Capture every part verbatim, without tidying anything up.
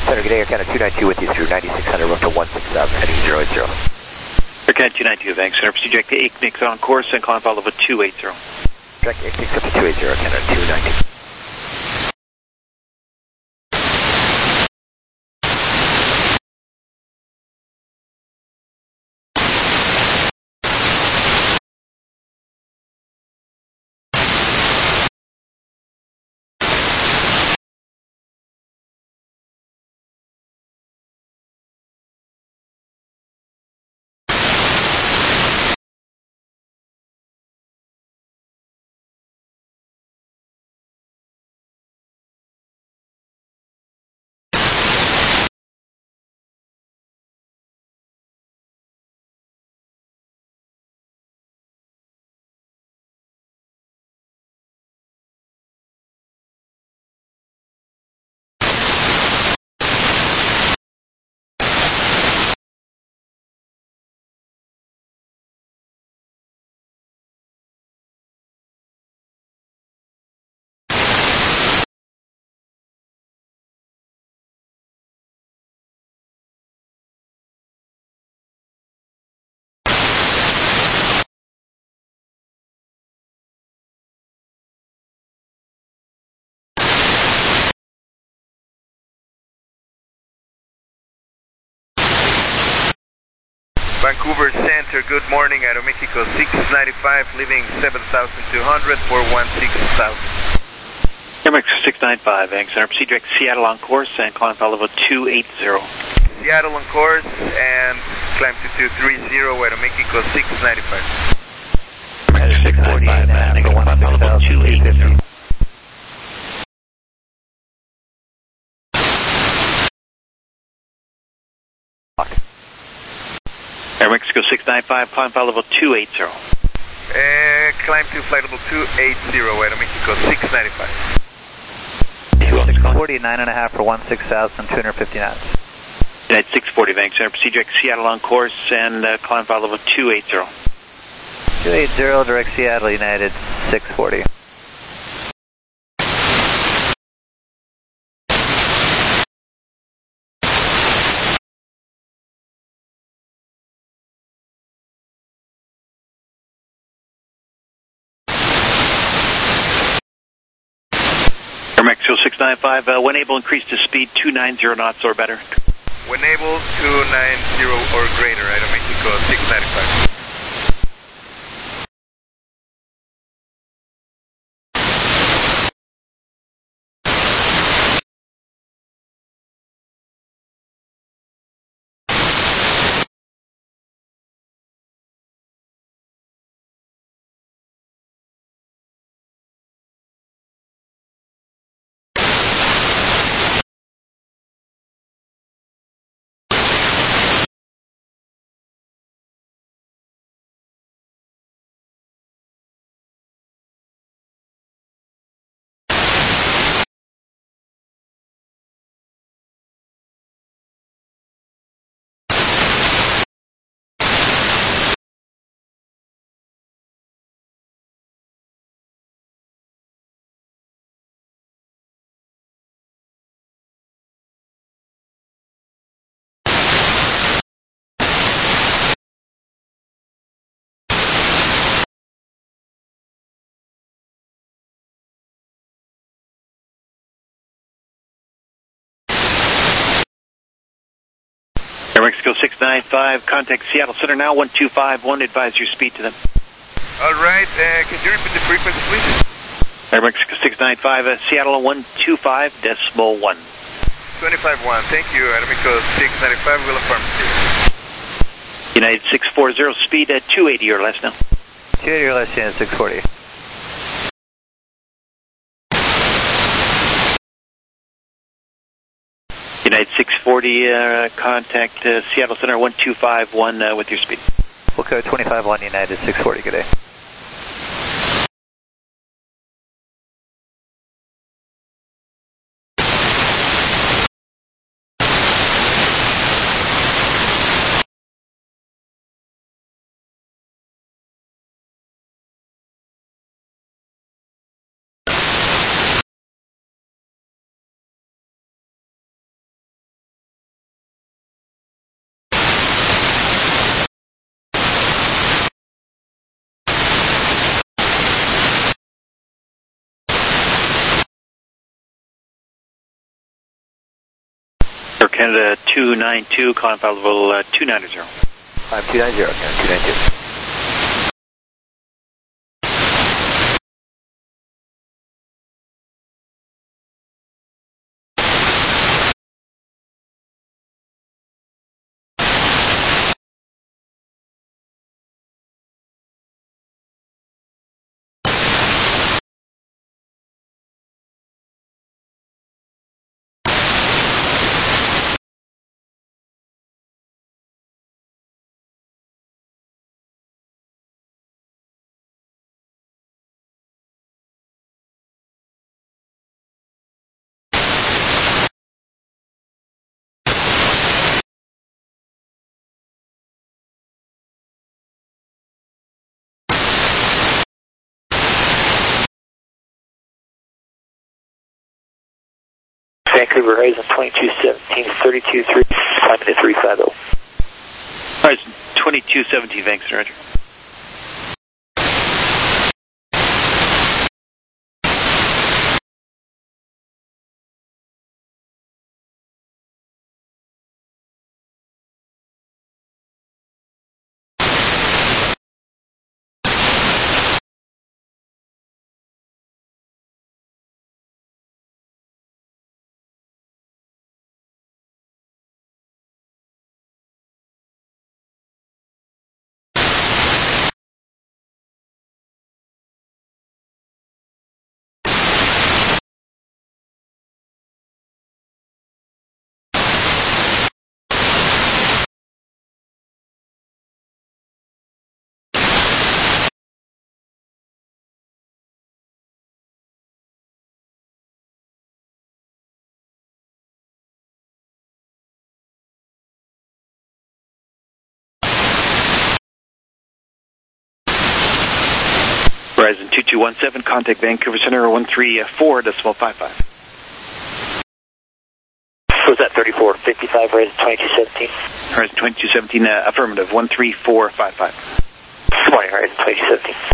Center, good day, Air Canada two nine two with you through ninety-six hundred, route to one six thousand, heading zero eight zero. Air Canada two nine two, thanks. Center, proceed direct to Aikmix on course and climb follow level two eight zero. Direct Aikmix up to two eight zero, Canada two nine two. Vancouver Center, good morning, Aeromexico six ninety-five, leaving seven thousand two hundred for sixteen thousand. Aeromexico six ninety-five, thanks. Center, proceed direct to Seattle on course and climb follow level two eight zero. Seattle on course and climb to two three zero, Aeromexico six ninety-five. Aeromexico six ninety-five, and climb follow level two eight zero. Aeromexico six ninety-five, climb follow level two eight zero. Uh, climb to flight level two eight zero, Aeromexico six ninety-five. six forty-nine and a half for sixteen thousand two hundred fifty knots. United six forty, thanks. Center, proceed direct to Seattle on course and uh, climb follow level two eight zero. two eight zero, direct Seattle, United six forty. Aeromexico six ninety-five, uh, when able, increase to speed two ninety knots or better. When able, two ninety or greater, Aeromexico six ninety-five. Aeromexico six ninety-five, contact Seattle Center now, one two five one, advise your speed to them. All right, uh, can you repeat the frequency, please? Aeromexico six ninety-five, uh, Seattle one two five decimal one. twenty-five one, thank you, Aeromexico six ninety-five, will affirm. United six forty, speed at two eighty or less now. two eighty or less, United six forty. United six forty, uh, contact uh, Seattle Center one two five one uh, with your speed. We'll code twenty-five one, United six forty, good day. Canada two nine two, calling file level uh, two ninety. five two nine zero, Canada two nine two. Vancouver Horizon twenty-two seventeen, thirty-two three, climbing to three five zero. Horizon twenty-two seventeen, thanks, Roger. Horizon two two one seven, contact Vancouver Center one three four decimal five five. Was that thirty-four fifty-five, Horizon twenty-two seventeen? Horizon twenty-two seventeen, uh, affirmative, one three four five five. Good morning, Horizon twenty-two seventeen.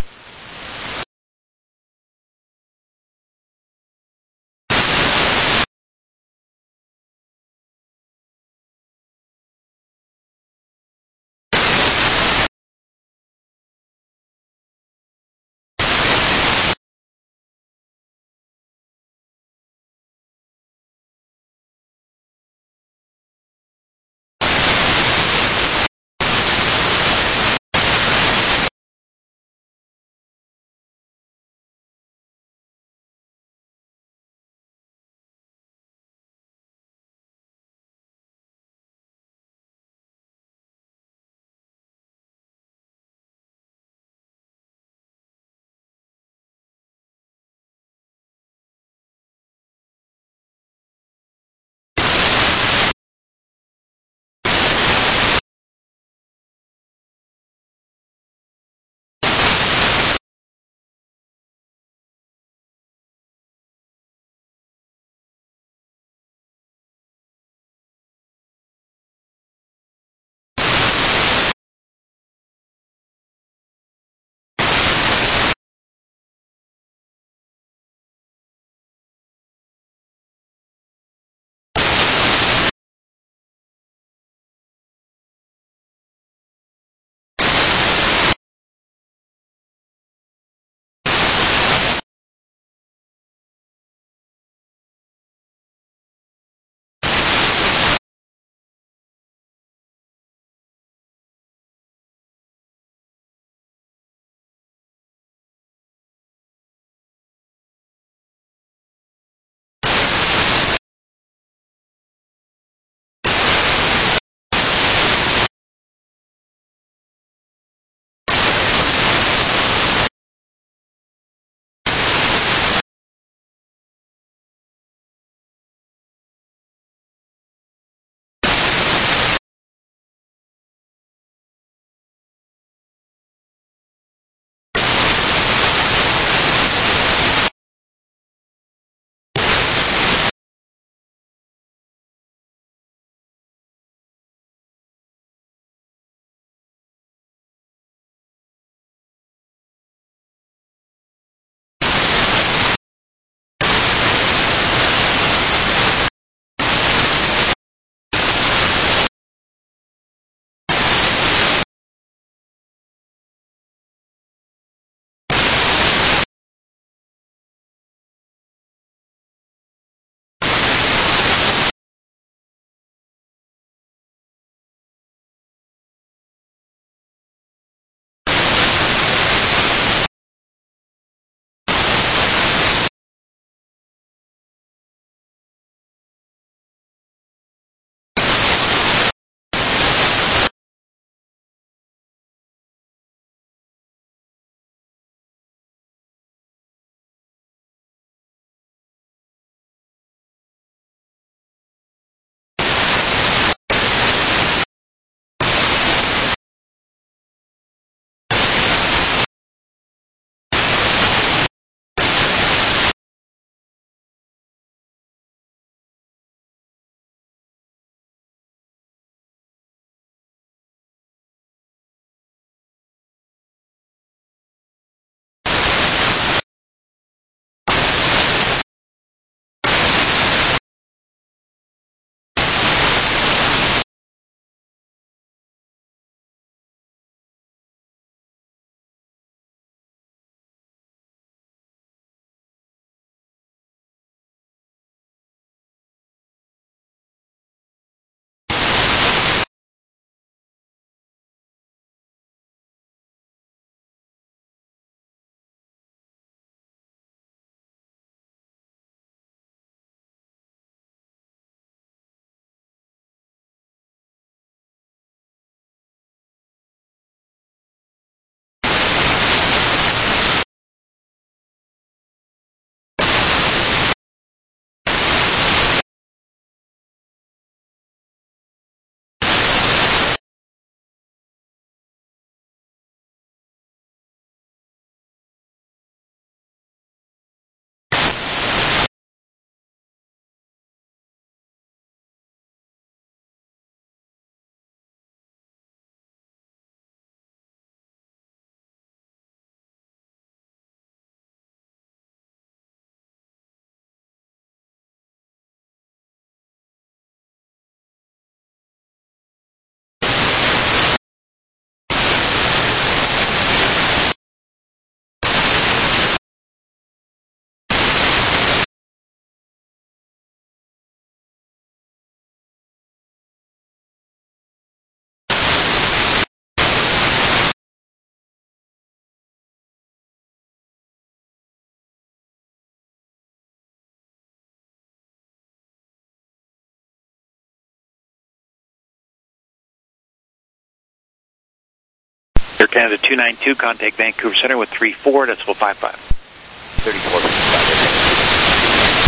Air Canada two nine two, contact Vancouver Center with three four, decimal five five. thirty-four, five.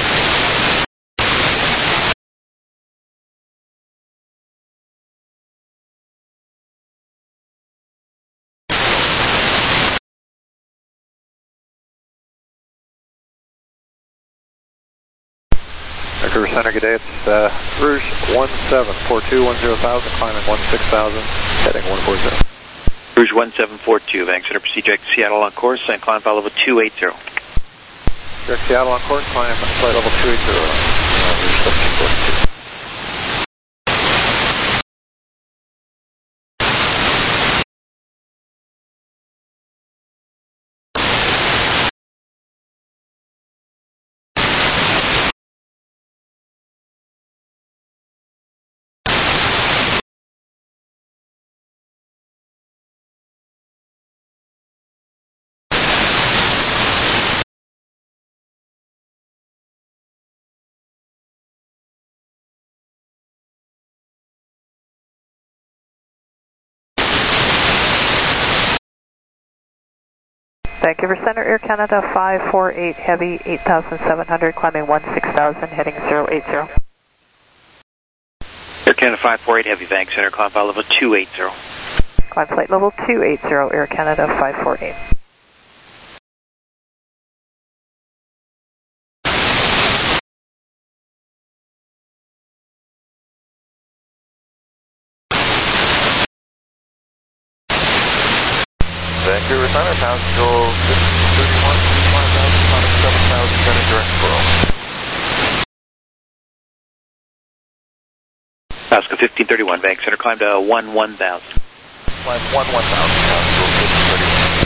Vancouver Center, good day. It's uh, Rouge one seven four two one zero thousand, climbing one six thousand, heading one four zero. Rouge one seven four two, Vancouver Center, proceed direct to Seattle on course and climb flight level two eight zero. Direct Seattle on course, climb flight level two eight zero. Uh, Rouge seventeen forty-two. Vancouver Center, Air Canada five four eight Heavy, eight thousand seven hundred, climbing one six thousand, heading zero eight zero. Air Canada five four eight Heavy, Vancouver Center, climb flight level two eight zero. Climb flight level two eight zero, Air Canada five four eight. Vancouver Center, Pascal fifteen thirty-one, five thousand, climbing seven thousand, heading direct for Pascal fifteen thirty-one, Vancouver Center, climb to one one thousand. Climb one one thousand, Pascal fifteen thirty-one.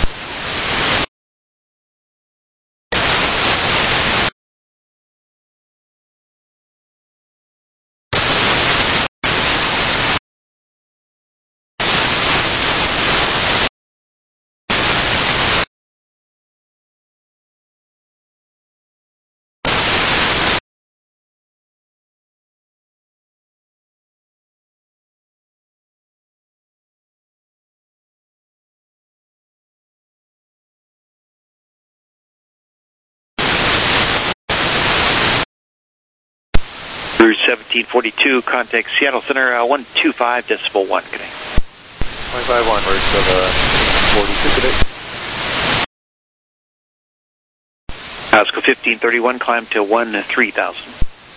Rouge seventeen forty-two, contact Seattle Center, uh, one two five, decimal one, good day. twenty-five one, Rouge seventeen forty-two, good day. Pascal fifteen thirty-one, climb to one three thousand.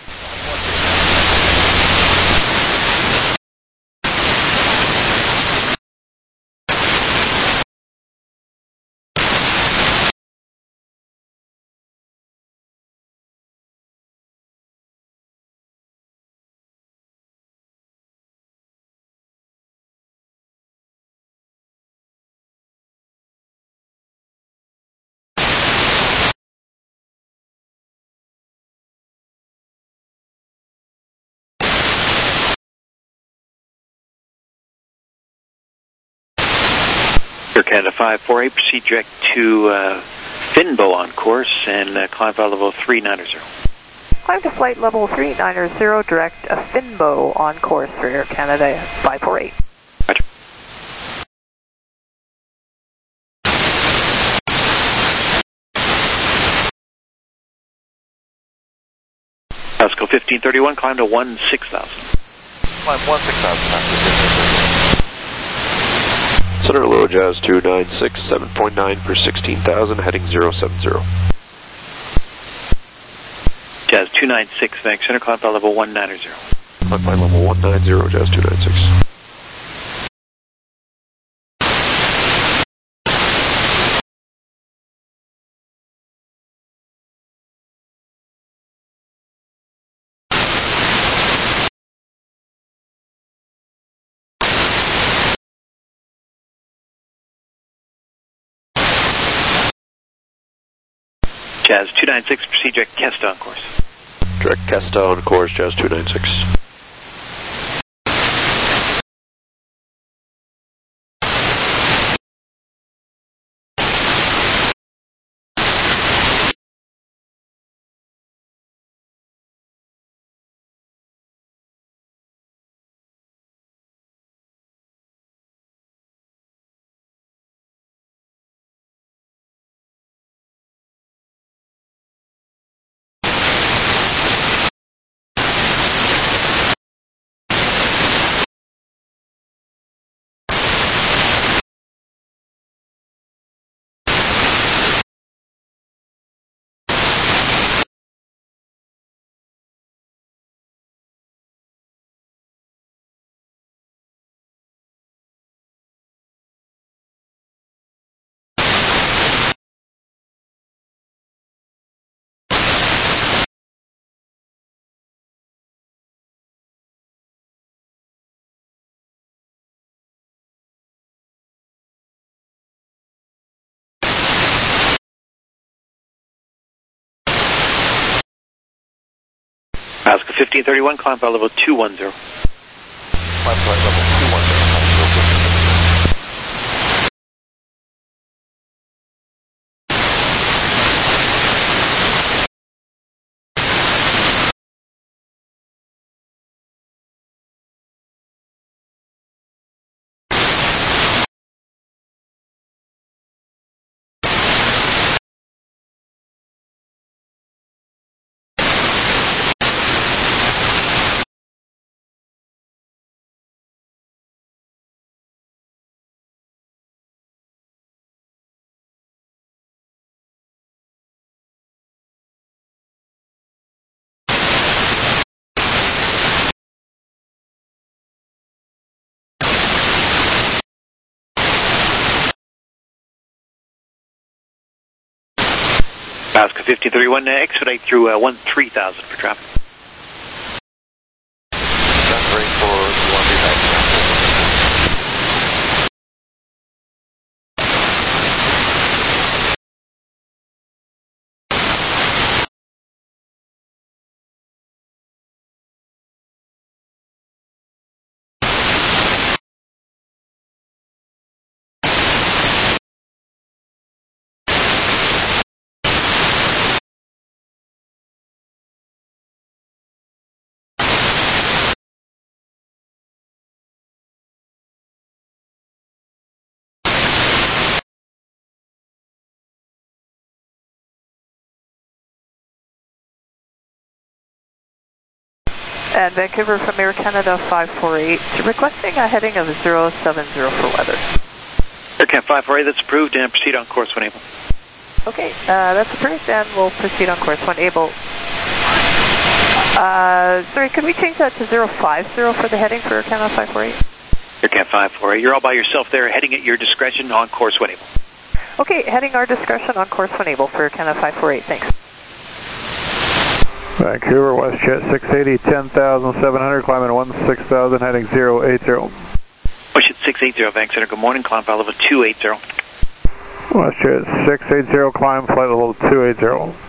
Air Canada five four eight, proceed direct to uh, Finbo on course and uh, climb flight level three nine zero. Climb to flight level three nine zero, direct a Finbo on course for Air Canada five four eight. Roger. Pascal fifteen thirty-one, climb to one six thousand. Climb one six thousand, Pascal fifteen thirty-one. Center low, Jazz two nine six, seven point nine for sixteen thousand, heading zero seven zero. Jazz two nine six, Vancouver Center, climb flight level one nine zero. Climb flight level one nine zero, Jazz two nine six. Jazz two nine six, proceed direct Kesta on course. Direct Kesta on course, Jazz two nine six. Alaska fifteen thirty-one, climb flight level two one zero. Climb flight level two one zero. Alaska fifteen thirty-one, uh, expedite through uh, one three thousand for traffic. That's great for one three thousand. And Vancouver from Air Canada five four eight, requesting a heading of zero seven zero for weather. Air Canada five four eight, that's approved, and proceed on course when able. Okay, uh, that's approved, and we'll proceed on course when able. Uh, sorry, could we change that to zero five zero for the heading for Air Canada five four eight? Air Canada five four eight, you're all by yourself there, heading at your discretion on course when able. Okay, heading our discretion on course when able for Air Canada five four eight, thanks. Vancouver, WestJet six eighty, ten thousand seven hundred, climbing one six thousand, heading zero eight zero. WestJet six eighty, Bank Center, good morning, climb flight level two eighty. WestJet six eighty, climb flight level two eighty.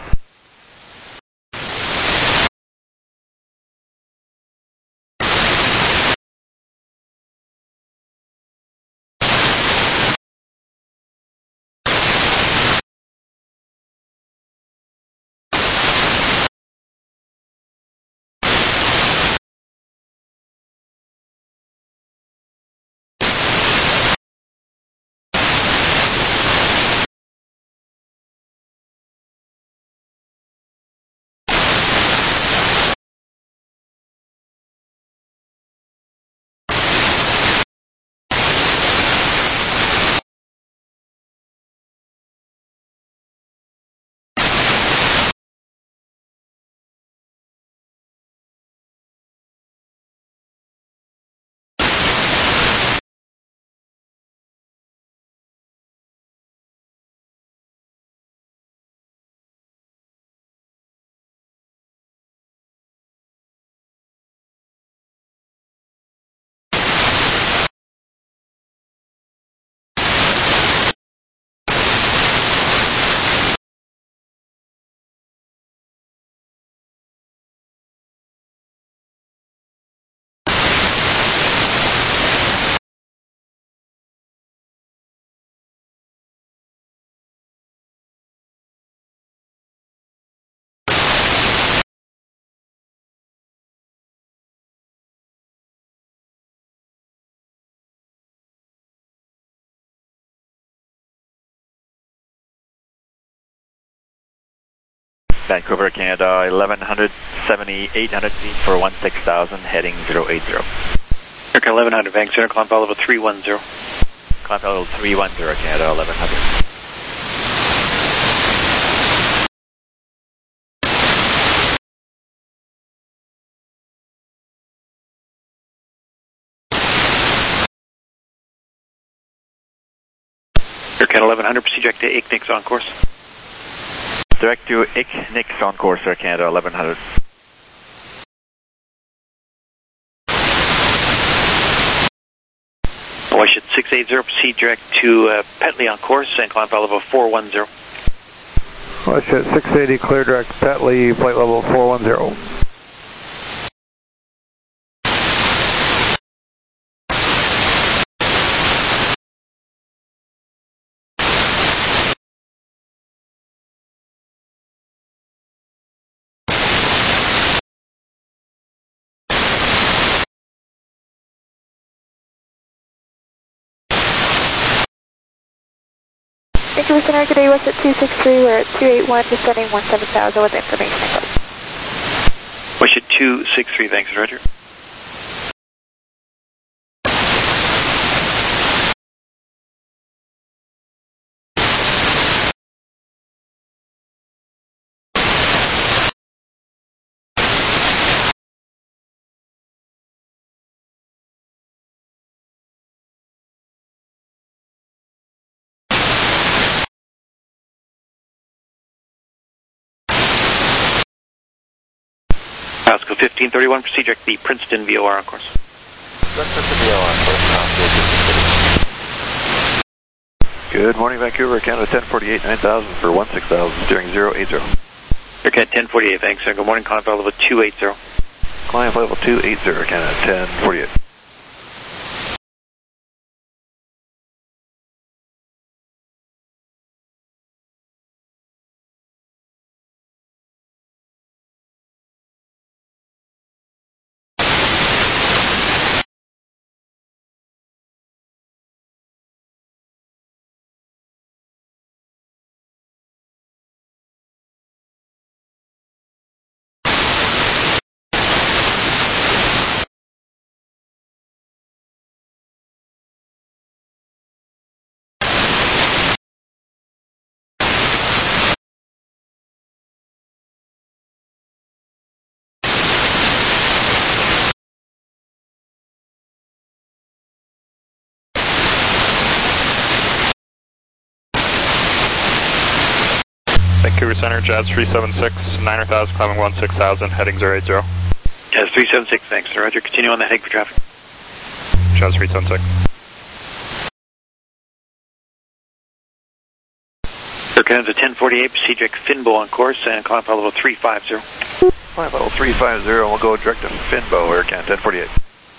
Vancouver, Canada, eleven seventy, eight hundred feet for one six thousand, heading zero eight zero. Air eleven hundred, Bank Center, climb flight level three one zero. Climb flight level three one zero, Canada, eleven hundred. Air Canada eleven hundred, proceed direct to I C N I C on course. Direct to I C N I C on course, Air Canada eleven hundred. WestJet six eighty, proceed direct to uh, Petley on course and climb flight level four one zero. WestJet six eighty, clear direct Petley, flight level four one zero. Vancouver Center, good day, what's at two six three, we're at two eight one, descending one seven thousand with information. Wish at two six three, thanks, Roger. Pasco fifteen thirty-one, proceed direct the Princeton V O R on course. Princeton V O R on course. Good morning, Vancouver, Canada ten forty-eight, nine thousand for one six thousand, steering zero eight zero. Aircat ten forty-eight, thanks, sir. Good morning, climb flight level two eight zero. Climb flight level two eight zero, Canada ten forty-eight. Vancouver Center, Jazz three seven six, niner thousand, climbing one six thousand, heading zero eight zero. Jazz three seven six, thanks, sir. Roger, continue on the heading for traffic. Jazz three seven six. Air Canada ten forty-eight, proceed direct Finbo on course and climb flight level three five zero. Climb level three five zero, we'll go direct to Finbo, Air Canada ten forty-eight.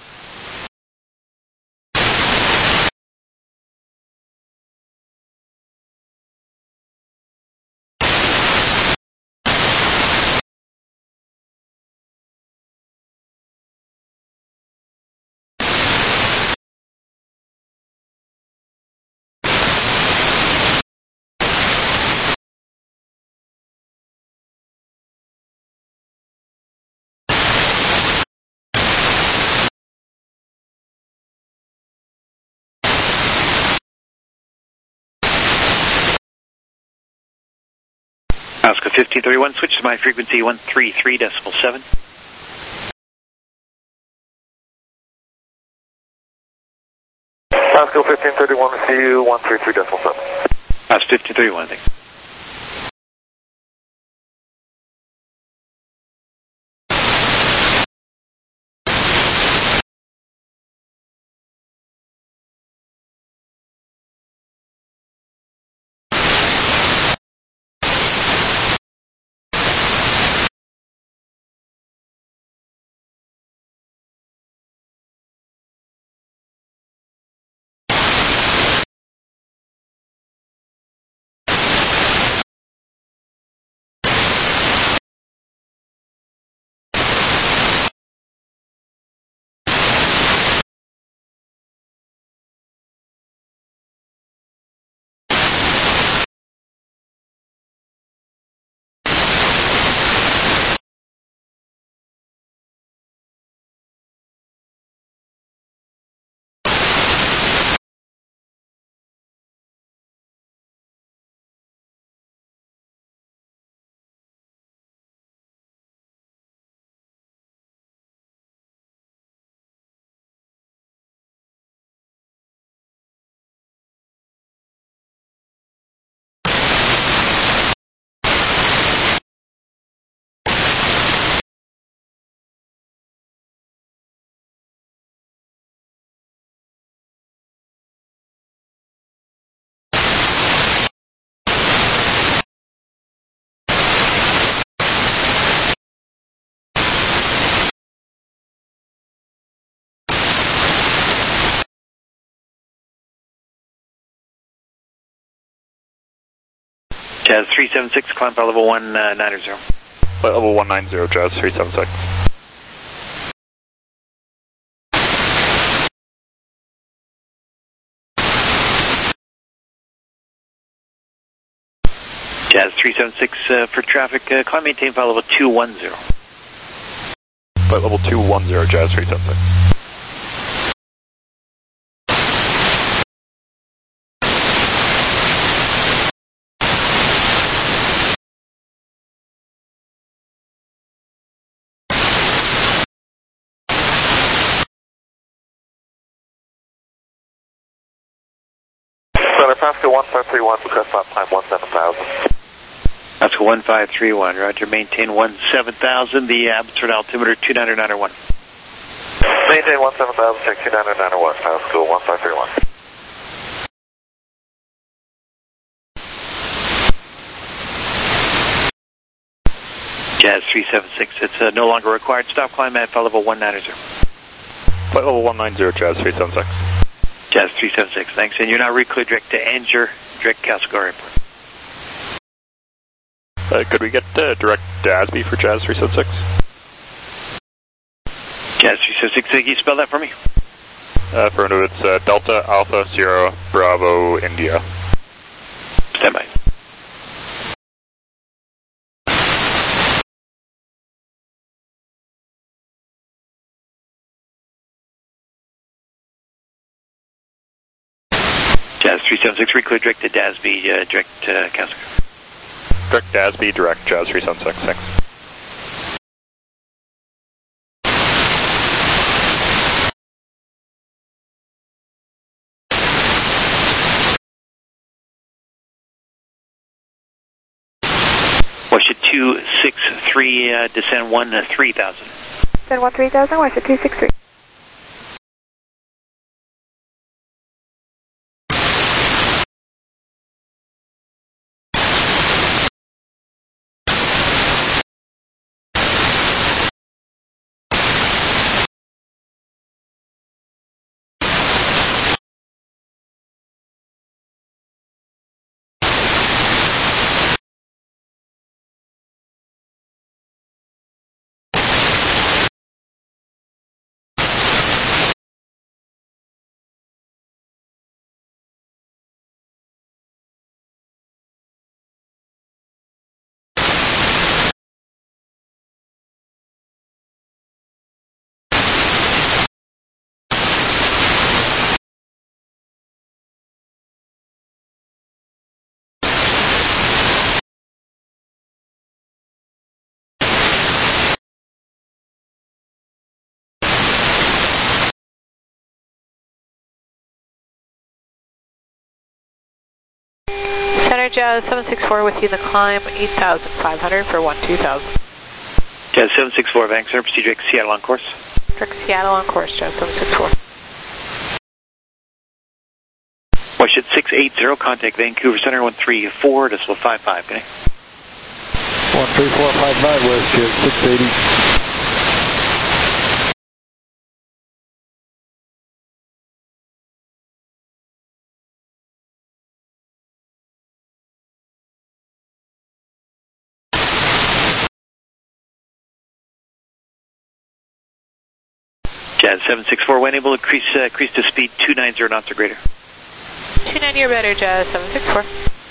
Pasco fifteen thirty-one, switch to my frequency one three three decimal seven. Pasco fifteen thirty-one, C U one three three decimal seven. Pasco fifteen thirty-one, thanks. Jazz three seven six, climb flight level one nine zero. Flight level one nine zero, Jazz three seven six. Jazz three seven six uh, for traffic, uh, climb maintain flight level two one zero. Flight level two one zero, Jazz three seven six. Center Pascal one five three one, request stop time one seven thousand. Pascal one five three one, roger, maintain one seven thousand, the Abbotsford altimeter two nine nine one. Maintain one seven thousand, check two nine nine one, Pascal one five three one. Jazz three seven six, it's uh, no longer required, stop climb at flight level one nine zero. Flight level one nine zero, Jazz three seven six. Jazz three seven six, thanks. And you're now reclear direct to Anger, direct Castlegar Airport. Uh, could we get uh, direct D A S B for Jazz three seven six? Jazz three seven six, can you spell that for me? Uh, for no, it's uh, Delta Alpha Sierra Bravo India. Stand by. Jazz three seven six, reclear direct to D A S B, uh, direct to uh, Castlegar. Direct D A S B, direct Jazz three seven six, thanks. Washington two six three, uh, descend one uh, three thousand. Descend one three thousand, Washington two six three. Center Jazz seven six four with you in the climb, eight thousand five hundred for one two thousand. Jazz seven six four, Vancouver, proceed direct Seattle on course. Direct Seattle on course, Jazz seven six four. Washington six eight zero, contact Vancouver Center one three four, decimal five five, connect. one three four five five, West Jet six eighty. Jazz seven six four, when able to increase, uh, increase to speed two nine zero knots or greater. two ninety or better, Jazz seven six four.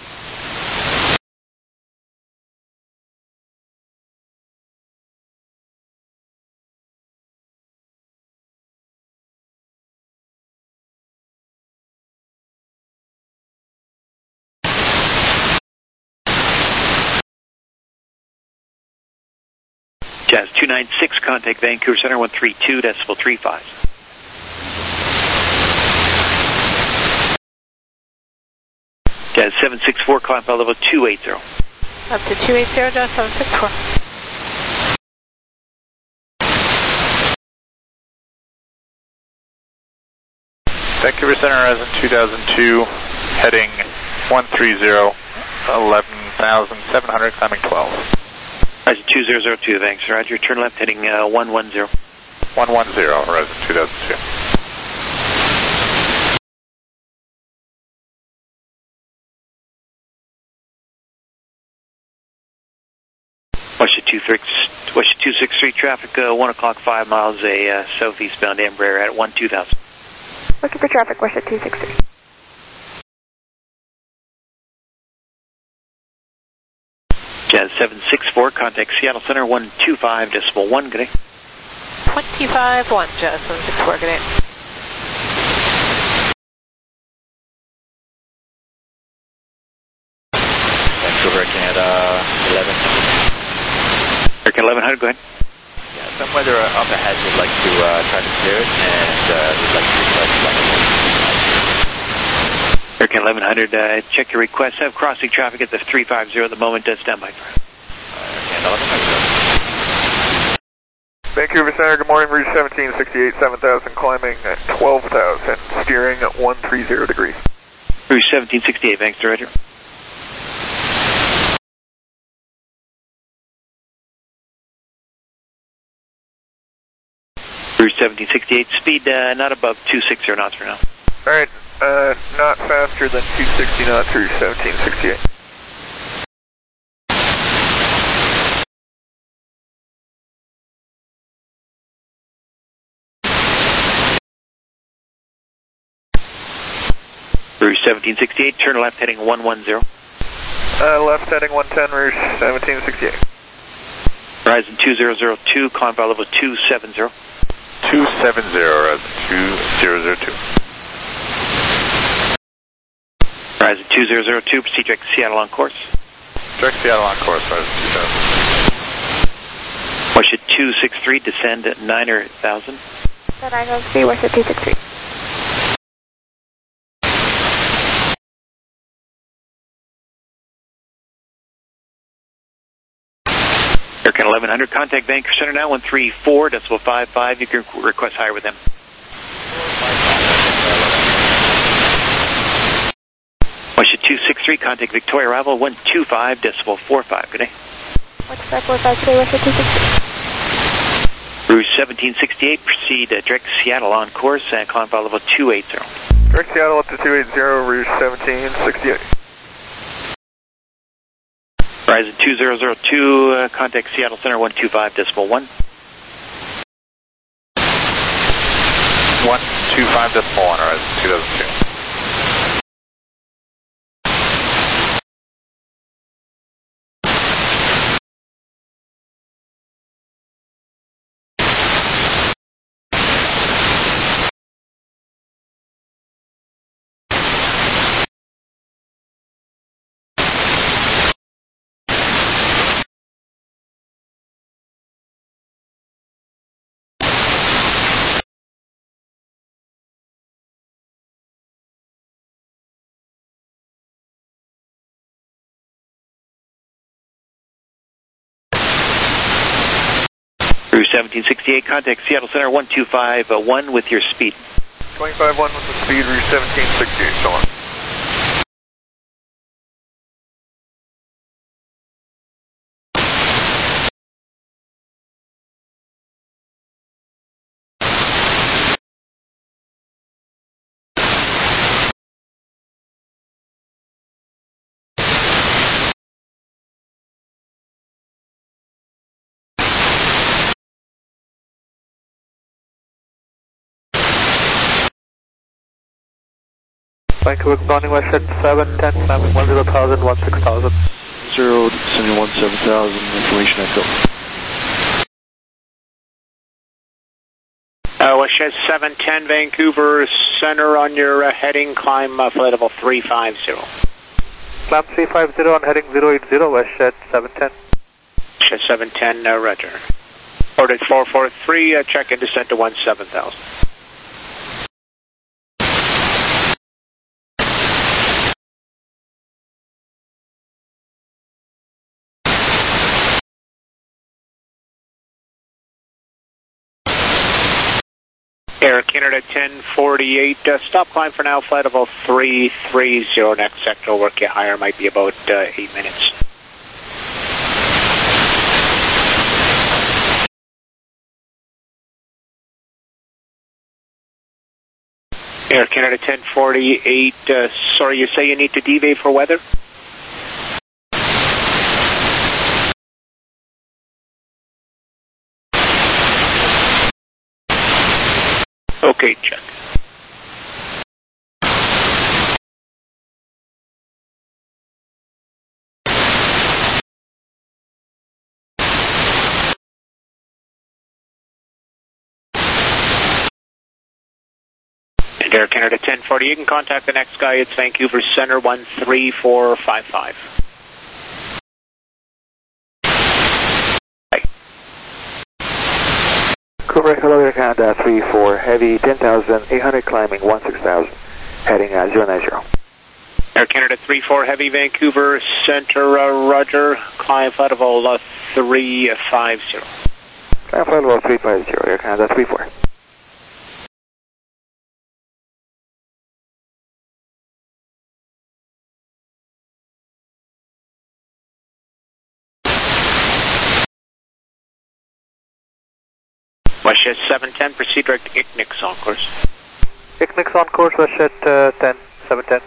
Jazz two nine six, contact Vancouver Center one three two, decimal three five. Jazz seven six four, climb flight level two eight zero. Up to two eight zero, Jazz seven six four. Vancouver Center, Horizon two thousand two, heading one three zero, eleven thousand seven hundred, climbing twelve. Horizon two zero zero two, thanks. Roger, turn left, heading uh, one one zero. one one zero, Horizon two thousand two. Washington two six three, traffic, uh, one o'clock, five miles, a uh, southeastbound Embraer at one two thousand. Looking for traffic, Washington two six three. seven six four, contact Seattle Center one two five decimal one, good day. twenty-five one, Jazz seven six four, good day. Vancouver, Canada, eleven hundred. American eleven hundred, go ahead. Yeah, some weather up ahead would like to uh, try to clear it, and uh, we'd like to request flight. American eleven hundred, uh, check your request. Have crossing traffic at the three five zero at the moment. Does stand by. American eleven hundred. Vancouver Center, good morning, Rouge seventeen sixty-eight, seven thousand, climbing at twelve thousand, steering at one thirty degrees. Rouge seventeen sixty-eight, thanks, Roger. Rouge seventeen sixty-eight, speed uh, not above two sixty knots for now. Alright, uh, not faster than two sixty knots, Rouge seventeen sixty-eight. Rouge seventeen sixty-eight, turn left heading one one zero. Uh, left heading one ten, Rouge seventeen sixty-eight. Horizon two zero zero two, climb by level two seven zero. two seven zero, Horizon two zero zero two. Horizon two zero zero two, proceed direct to Seattle on course. Direct Seattle on course, Horizon two thousand. Worship two six three, descend at niner thousand. Then I go see Worship two six three. American eleven hundred, contact Vancouver Center now, one three four decimal five five. You can request higher with them. Worship two six three, contact Victoria arrival, one two five decimal four five. Good day. What's that four five today, Worship two six three? Rouge seventeen sixty-eight, proceed uh, direct to Seattle on course and climb by level two eighty. Direct Seattle up to two eighty, Rouge seventeen sixty-eight. Horizon two zero zero two, uh, contact Seattle Center one two five decimal one. one two five decimal one, Horizon two thousand two. Rouge seventeen sixty-eight, contact Seattle Center one two five one with your speed. twenty-five one with the speed, Rouge seventeen sixty-eight, so on. Vancouver, bounding west at seven ten, climbing one zero thousand, one six thousand. Zero, descending one seven thousand, information echo. Uh, West seven ten, Vancouver Center on your uh, heading, climb uh, flight level three five zero. Climb three five zero on heading zero eight zero, West seven ten. West seven ten, uh, Roger. Ordered four four three, uh, check in descent to one seven thousand. Air Canada ten forty-eight, uh, stop climb for now, flight level three three zero, next sector will work you higher, might be about uh, eight minutes. Air Canada ten forty-eight, uh, sorry, you say you need to deviate for weather? Okay, check. Air Canada ten forty, you can contact the next guy. It's Vancouver Center one three four five five. Vancouver, hello, Air Canada three four Heavy, ten thousand eight hundred climbing one six thousand, heading uh, zero nine zero. Air Canada three four Heavy, Vancouver Center, uh, Roger, climb flight level uh, three five zero. Climb flight level three five zero, Air Canada three four. WestJet seven ten, proceed direct to I C N I C on course. I C N I C on course, WestJet uh, ten, seven ten.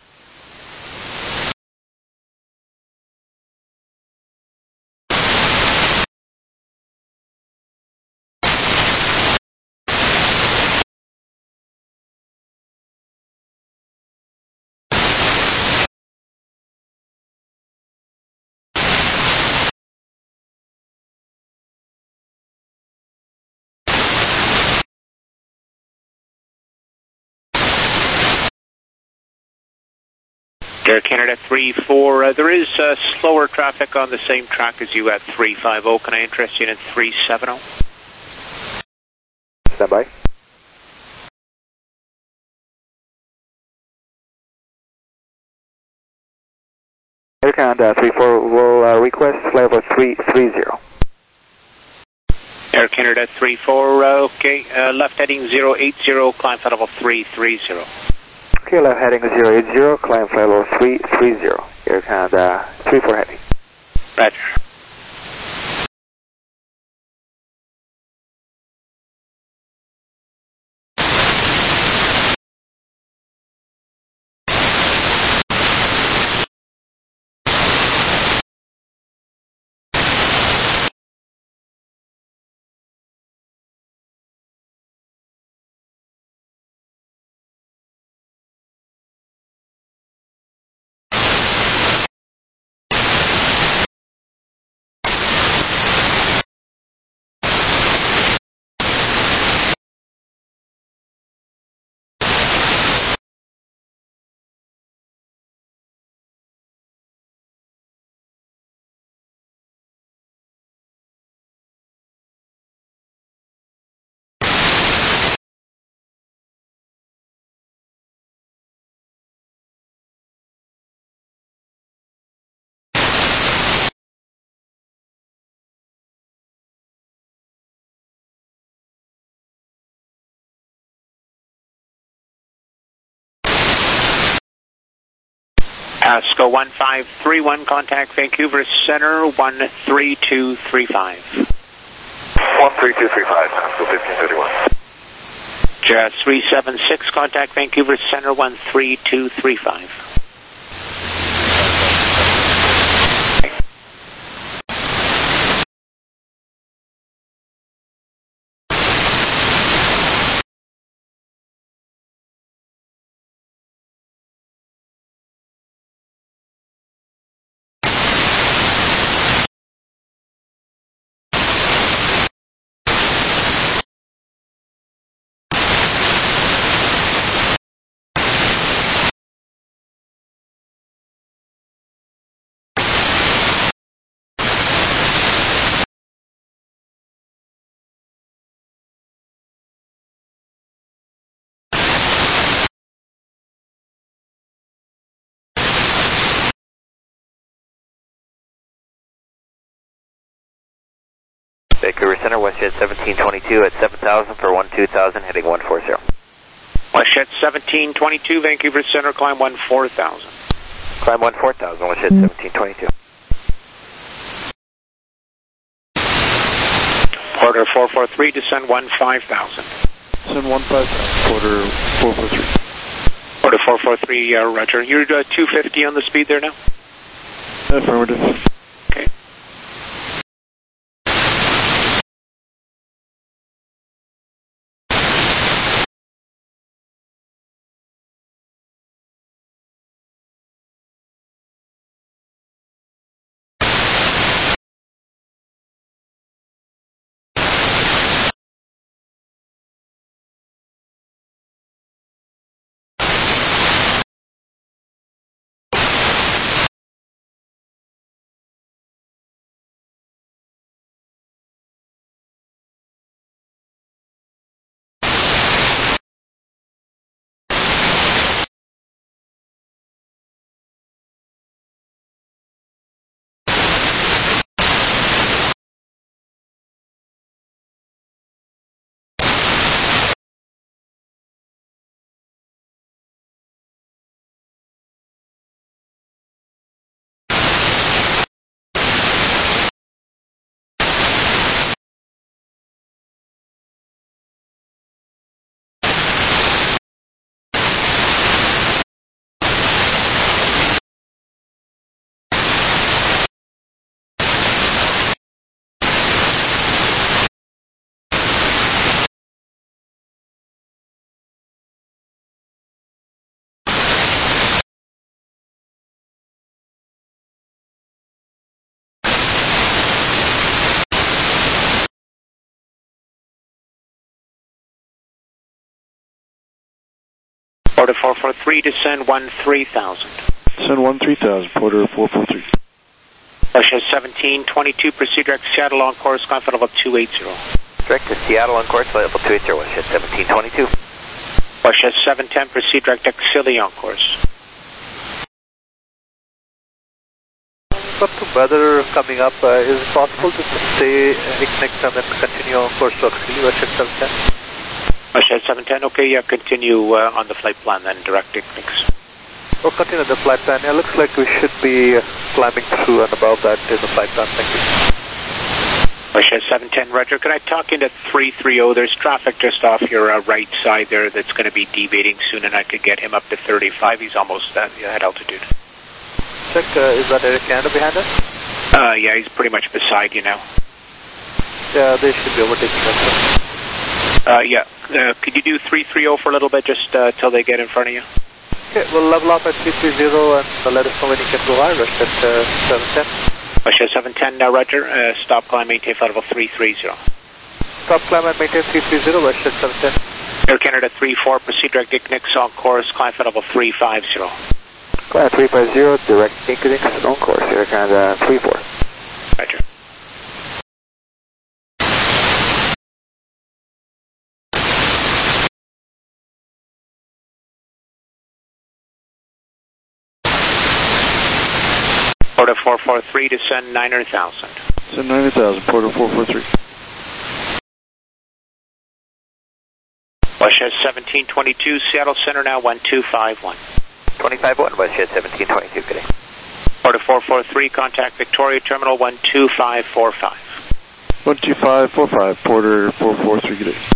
Air Canada three four, uh, there is uh, slower traffic on the same track as you at three five zero. Can I interest you in three seven zero? Stand by. Air Canada three four will uh, request flight level three three zero. Air Canada three four, uh, okay, uh, left heading zero eight zero, climb flight level three three zero. Okay, left heading zero eight zero, climb flight level three three zero. Air Canada three four Heavy. Roger. ASCO one five three one, contact Vancouver Center one three two three five. one three two three five, ASCO fifteen thirty-one. Jazz three seven six, contact Vancouver Center one three two three five. Vancouver Center, WestJet seventeen twenty-two at seven thousand for one two thousand, heading one four zero. WestJet seventeen twenty-two, Vancouver Center, climb one four thousand. Climb one four thousand, WestJet mm. seventeen twenty-two. Porter four four three, descend one five thousand. Descend one five thousand, Porter four four three. Porter four four three, uh, Roger. You're uh, two fifty on the speed there now? Affirmative. Porter four four three, descend one three thousand. Descend one three thousand, Porter four four three. Russia seventeen twenty-two, proceed direct Seattle on course, climb flight level two eighty. Direct to Seattle on course, flight level two eighty, Russia seventeen twenty-two. Russia seven ten, proceed direct Exili on course. Got the weather coming up. Uh, is it possible to stay Ignex and then continue on course to Exili, Russia seven ten? Russia seven ten, okay, yeah, continue uh, on the flight plan then, direct Ignex. We'll continue the flight plan. It looks like we should be climbing through and above that in the flight plan. Thank you. Russia seven ten, Roger. Can I talk into three three zero? There's traffic just off your uh, right side there that's going to be deviating soon, and I could get him up to thirty-five. He's almost at, at altitude. Check, uh, is that Air Canada behind us? Uh, yeah, he's pretty much beside you now. Yeah, they should be overtaking us. Uh, yeah. Uh, could you do three three zero for a little bit, just uh, till they get in front of you? Okay, we'll level off at three three zero and uh, let us know when you can go higher. Russia at uh, seven ten. Russia seven ten, now Roger. Uh, stop climb, maintain flight level three three zero. Stop climb and maintain three three zero, Russia seven ten. Air Canada three four, proceed direct Ignex on course, climb flight level three five zero. Climb three five zero, direct Ignex on course, Air Canada three four. Roger. Porter four four three, descend nine thousand. Descend nine thousand, Porter four four three. Russia seventeen twenty-two, Seattle Center now one two five one. twenty-five one, Russia seventeen twenty-two, good day. Porter four four three, contact Victoria Terminal one two five four five. one two five four five, Porter four four three, good day.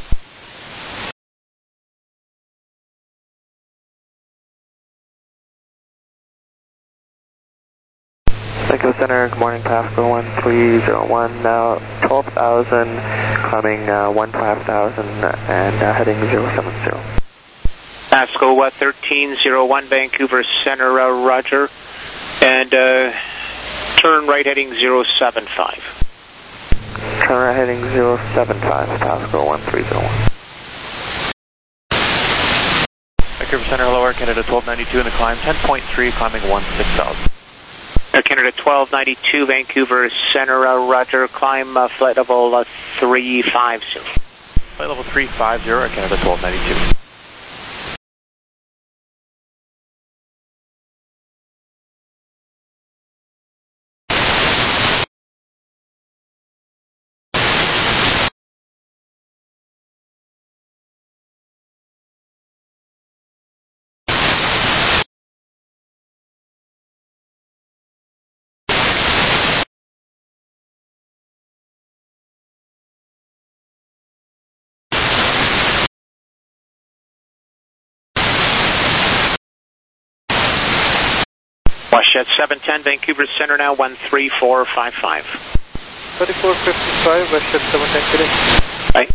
Vancouver Center, good morning, Pascal one three zero one, now twelve thousand, climbing uh, one five thousand, and uh, heading zero seven zero. Pascal uh, thirteen zero one, Vancouver Center, uh, Roger, and uh, turn right heading zero seven five. Turn right heading zero seven five, Pascal one three zero one. Vancouver Center, hello, Air Canada twelve ninety-two in the climb, ten point three, climbing one six thousand. Air Canada twelve ninety-two, Vancouver Center, uh, Roger, climb uh, flight level uh, three five zero. Flight level three five zero, Air Canada twelve ninety-two. Washed seven ten, Vancouver Center now one three four five five. thirty-four fifty-five, Washed seven ten today. Right.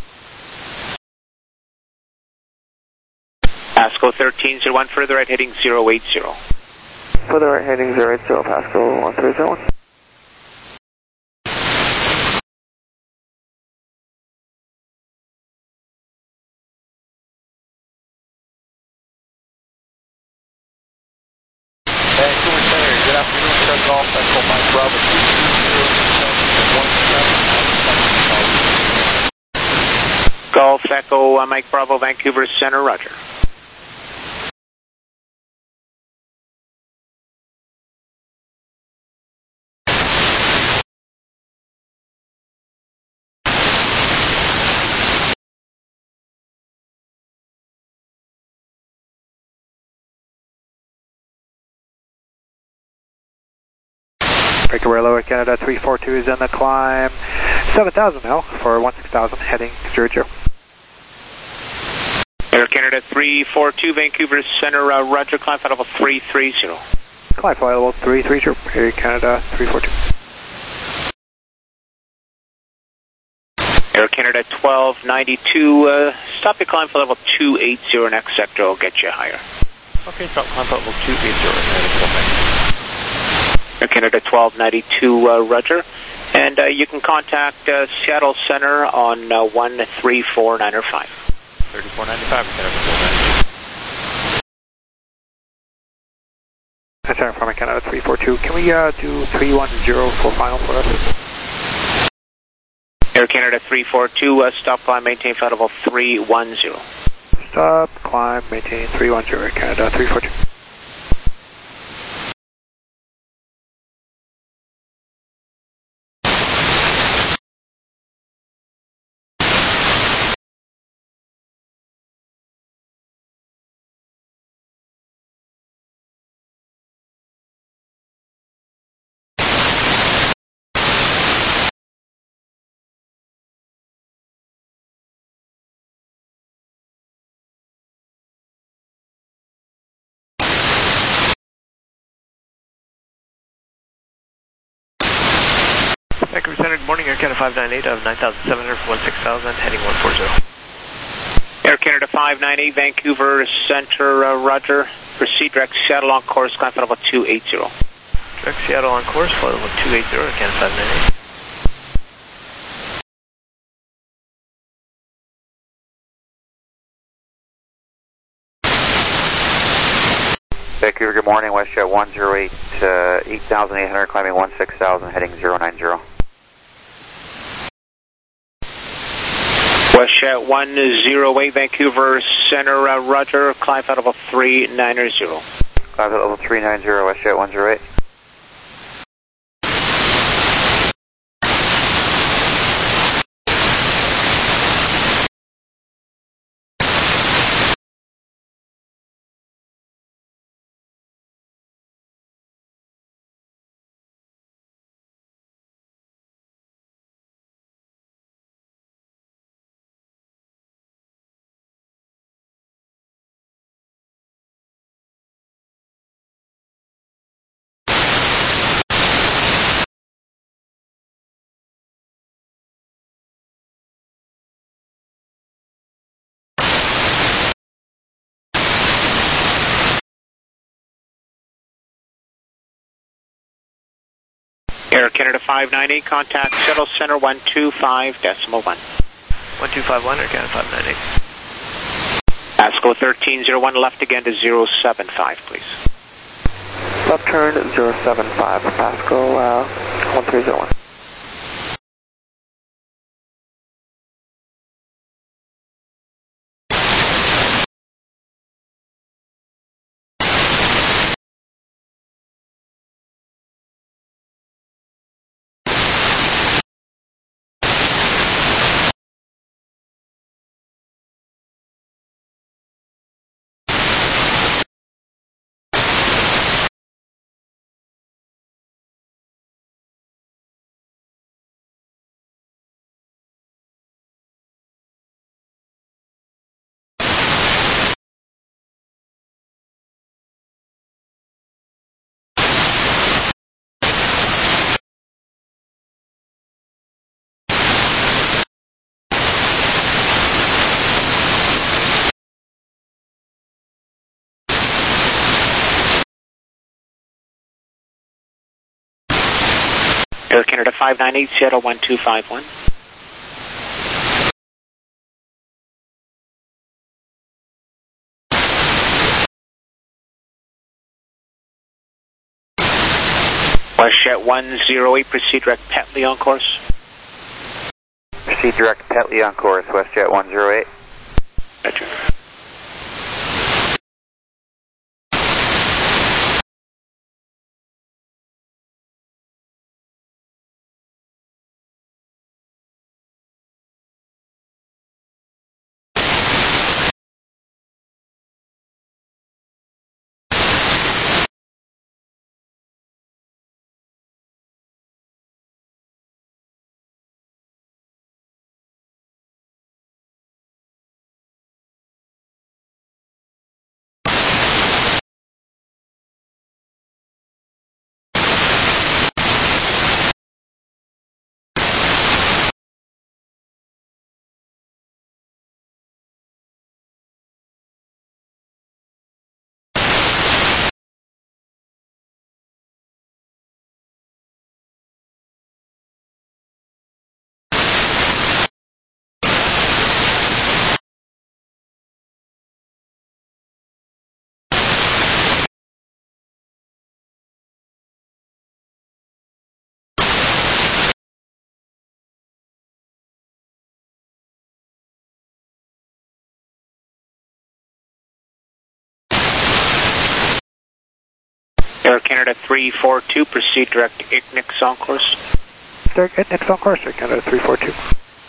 Pascal thirteen zero one, further right heading zero eight zero. Further right heading zero eight zero, Pascal one three zero one. Vancouver Center, good afternoon, Sir Golf, Echo Mike Bravo two two zero, Golf Echo uh, Mike Bravo, Vancouver Center, Roger. Breakaway lower Canada three four two is in the climb. seven thousand now for one six thousand, heading zero zero. Air Canada three four two, Vancouver Center, uh, Roger, climb flight level three three zero. Climb flight level three three zero, Air Canada three four two. Air Canada twelve ninety-two, uh, stop your climb flight level two eighty, next sector will get you higher. Okay, stop climb flight level two eighty, Air Canada twelve ninety-two. Air Canada twelve ninety-two, uh, Roger. And uh, you can contact uh, Seattle Center on uh, one three four nine five. thirty-four ninety-five, Canada twelve ninety-two. Center from Canada three four two. Can we uh, do three one zero for final for us? Air Canada three four two, uh, stop climb, maintain flight level three one zero. Stop, climb, maintain three one zero, Air Canada three four two. Vancouver Center, good morning, Air Canada five nine eight of nine thousand seven hundred for one six thousand, heading one four zero. Air Canada five nine eight, Vancouver Center, uh, Roger. Proceed direct Seattle on course, climb flight level two eight zero. Direct Seattle on course, flight level two eight zero, Air Canada five nine eight. Vancouver, good morning, WestJet one zero eight, uh, eight thousand eight hundred, climbing one six thousand, heading zero nine zero. WestJet one zero eight, Vancouver Center, uh, Roger, climb flight level three nine zero. Climb flight level three nine zero, WestJet one zero eight. Air Canada five nine eight, contact Seattle Center one two five decimal one. one two five one, Air Canada five nine eight. Pasco thirteen zero one, left again to zero seven five, please. Left turn zero seven five, Pasco uh, one three zero one. Air Canada five nine eight, Seattle one two five one. WestJet one zero eight, proceed direct Petley on course. Proceed direct Petley on course, WestJet one zero eight. Roger. Air Canada three four two, proceed direct Ignix on course. Direct Ignix on course, Air Canada three four two.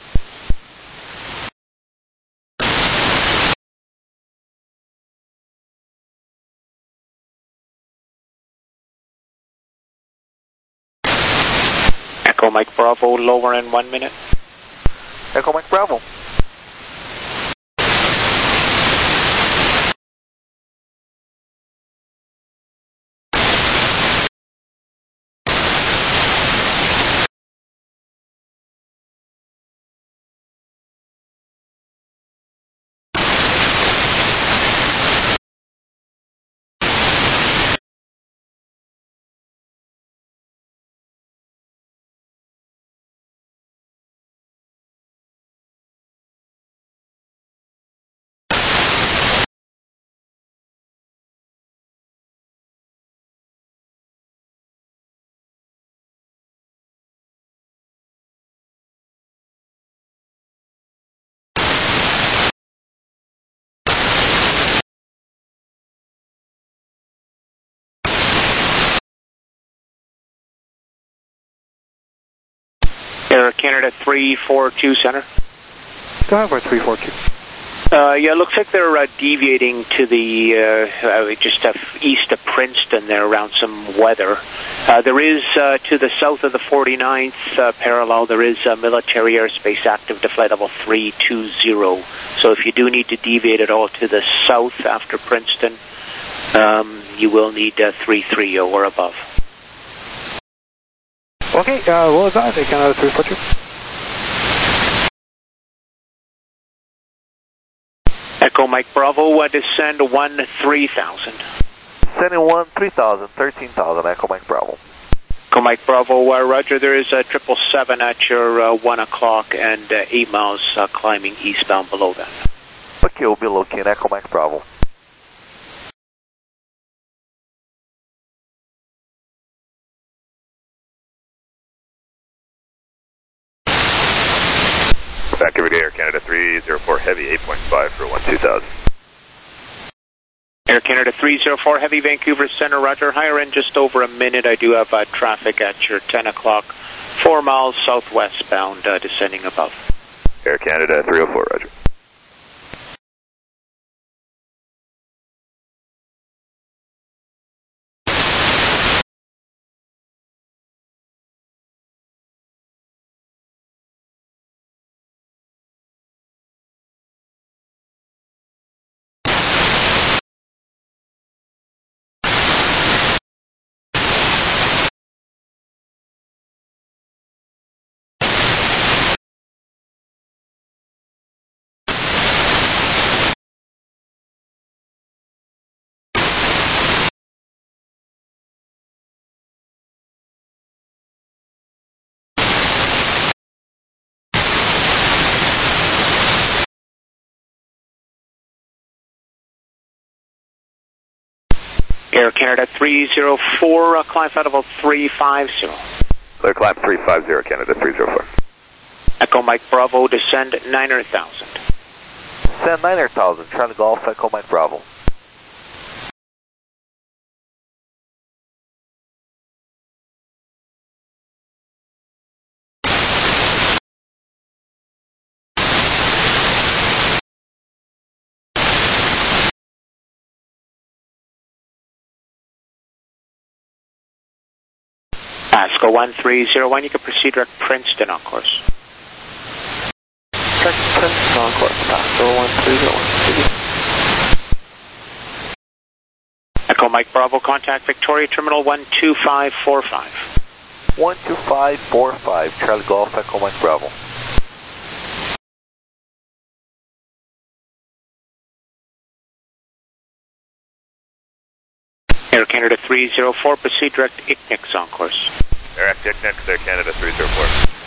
Echo Mike Bravo, lower in one minute. Echo Mike Bravo. Air Canada three four two, center. Go ahead for three four two. Uh, yeah, it looks like they're uh, deviating to the uh, uh, just uh, east of Princeton there around some weather. Uh, there is uh, to the south of the forty-ninth uh, parallel, there is uh, military airspace active to flight level three two zero. So if you do need to deviate at all to the south after Princeton, um, you will need uh, three three zero or above. Okay, uh, what was that? Air Canada three four two. Echo Mike Bravo, uh, descend one three thousand. Sending one three thousand, thirteen thousand, Echo Mike Bravo. Echo Mike Bravo, uh, Roger, there is a triple seven at your uh, one o'clock and uh, eight miles uh, climbing eastbound below that. Okay, we'll be located, Echo Mike Bravo. Back every day, Air Canada three zero four Heavy, eight point five for one two thousand. Air Canada three zero four Heavy, Vancouver Center, Roger. Higher end just over a minute. I do have uh, traffic at your ten o'clock, four miles southwest bound, uh, descending above. Air Canada three oh four, Roger. Air Canada three zero four, uh, climb flight level three five zero. Clear climb three five zero, Canada three zero four. Echo Mike Bravo, descend nine hundred thousand. Send nine hundred thousand, Charlie Golf, Echo Mike Bravo. Pasco one three zero one, you can proceed direct Princeton on course. Direct Princeton on course, Pasco one three zero one. Echo Mike Bravo, contact Victoria Terminal one two five four five. one two five four five, Charlie Golf, Echo Mike Bravo. Air Canada three zero four, proceed direct Ignix on course. Direct Ignix, Air Canada three zero four.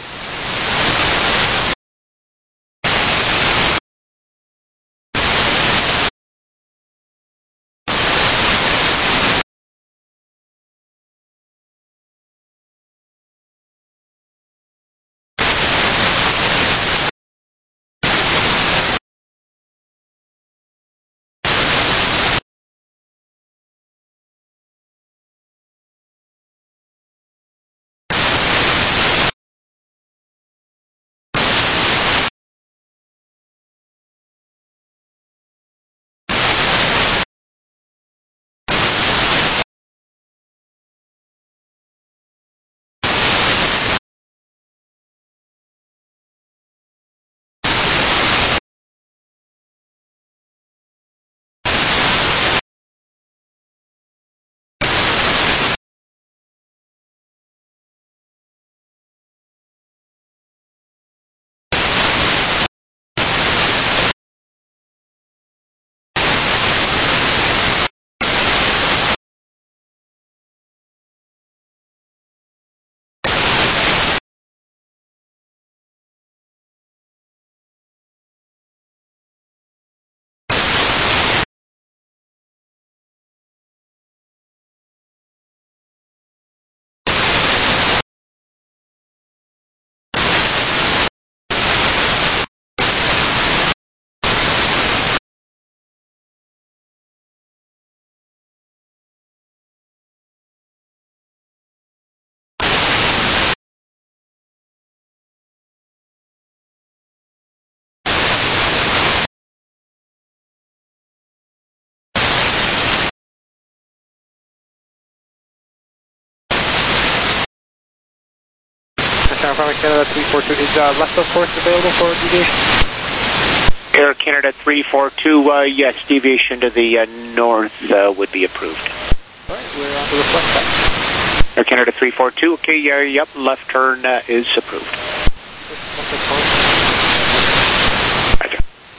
San Francisco, Canada three four two. Is uh, left of course available for deviation? Air Canada three four two, uh, yes, deviation to the uh, north uh, would be approved. All right, we're on to the front side. Air Canada three four two, okay, uh, yep, left turn uh, is approved. Roger.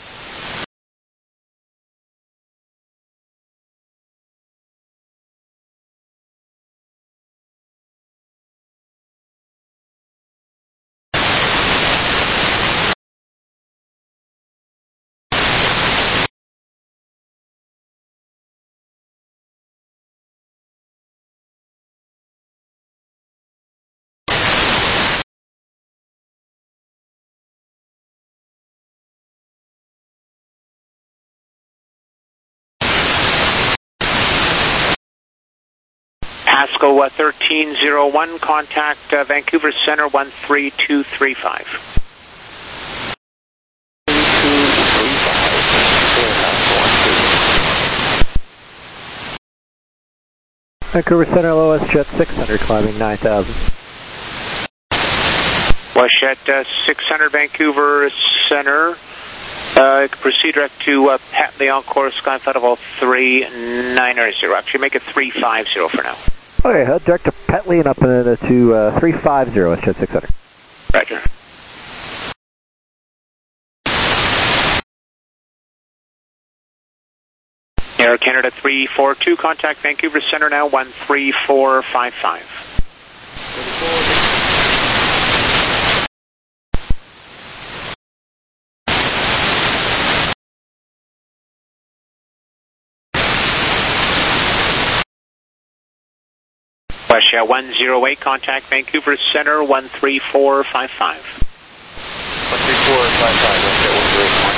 Pasco uh, thirteen oh one, contact uh, Vancouver Center one three two three five. Vancouver Center, L O S Jet six hundred, climbing nine thousand. WestJet uh, six hundred, Vancouver Center. Uh, proceed direct to uh, Pat Leon, course Skyflight Level three nine zero. Actually, make it three five zero for now. Okay, head direct to Pat Leon up uh, to uh, three five zero, WestJet six hundred. Roger. Air Canada three four two, contact Vancouver Center now one three four five five. WestJet one oh eight, contact Vancouver Center one three four five five. one three four five five, WestJet one oh eight.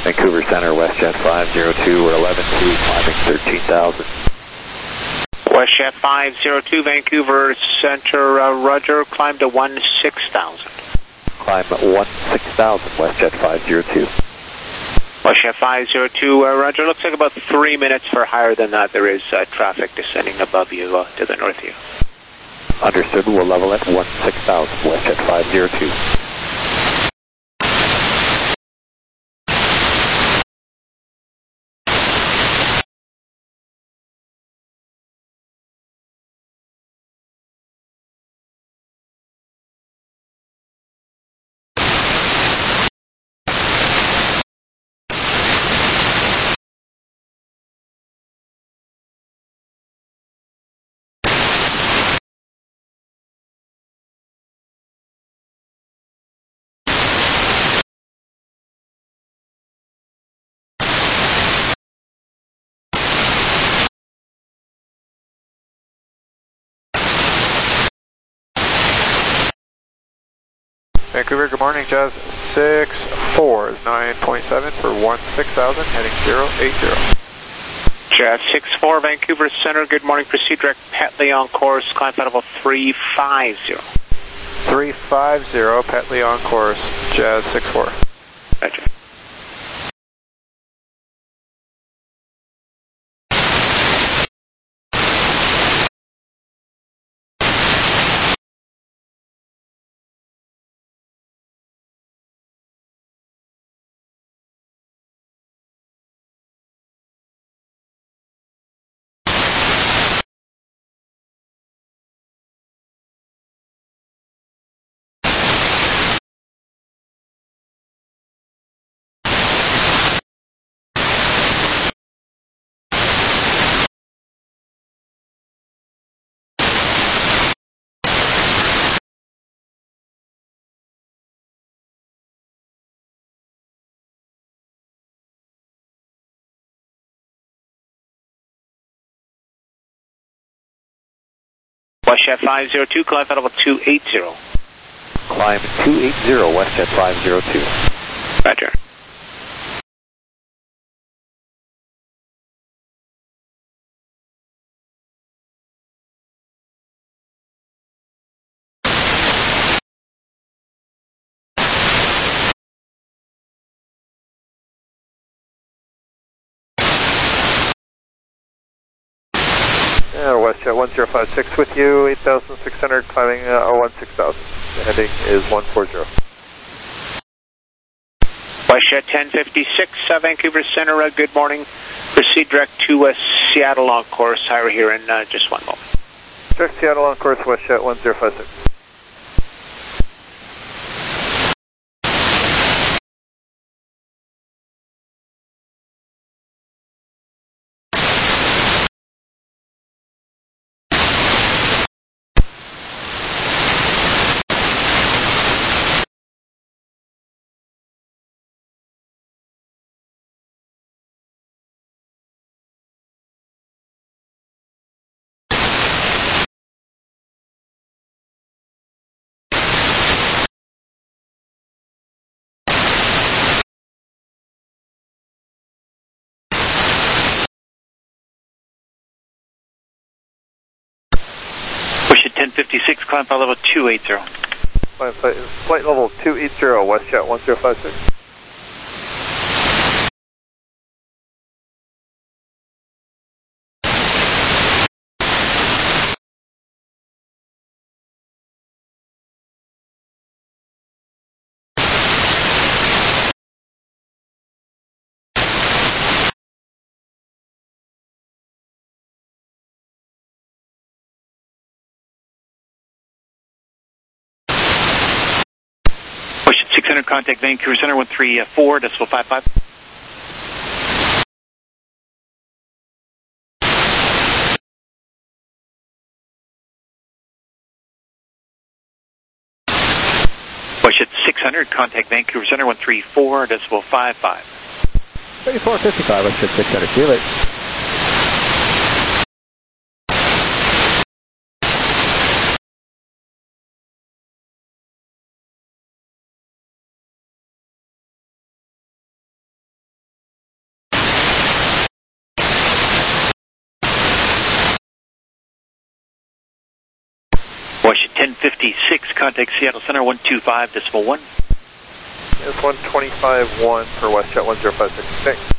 Vancouver Center, WestJet five zero two, we're eleven two, climbing thirteen thousand. WestJet five zero two, Vancouver Center, uh, Roger, climb to one six thousand. Climb one six thousand, WestJet five zero two. WestJet five zero two, uh, Roger, looks like about three minutes for higher than that. There is uh, traffic descending above you uh, to the north of you. Understood, we'll level at one six thousand, WestJet five zero two. Vancouver, good morning, Jazz six four is nine point seven for one six thousand, heading zero eight zero. Jazz six four, Vancouver Center, good morning, proceed direct Petley on course, climb flight level three five zero. three five zero, Petley on course, Jazz six four. Roger. WestJet five zero two, climb flight level two eight zero. Climb two eight zero, WestJet five zero two. Roger. Yeah, WestJet one zero five six with you, eight thousand six hundred, climbing uh, one six thousand. The heading is one four zero. WestJet ten fifty-six, uh, Vancouver Center, uh, good morning. Proceed direct to uh, Seattle on course. Higher here in uh, just one moment. Direct Seattle on course, WestJet one zero five six. WestJet ten fifty-six, climb flight level two eight zero. Flight, flight level two eight zero, WestJet one zero five six. six hundred, contact Vancouver Center, one three four, decimal five five. WestJet six hundred, contact Vancouver Center, one three four, decimal five five. thirty-four fifty-five, WestJet six hundred, see you later. fifty-six, contact Seattle Center, one two five decimal one. It's one twenty-five one for WestJet one zero five six. Thanks.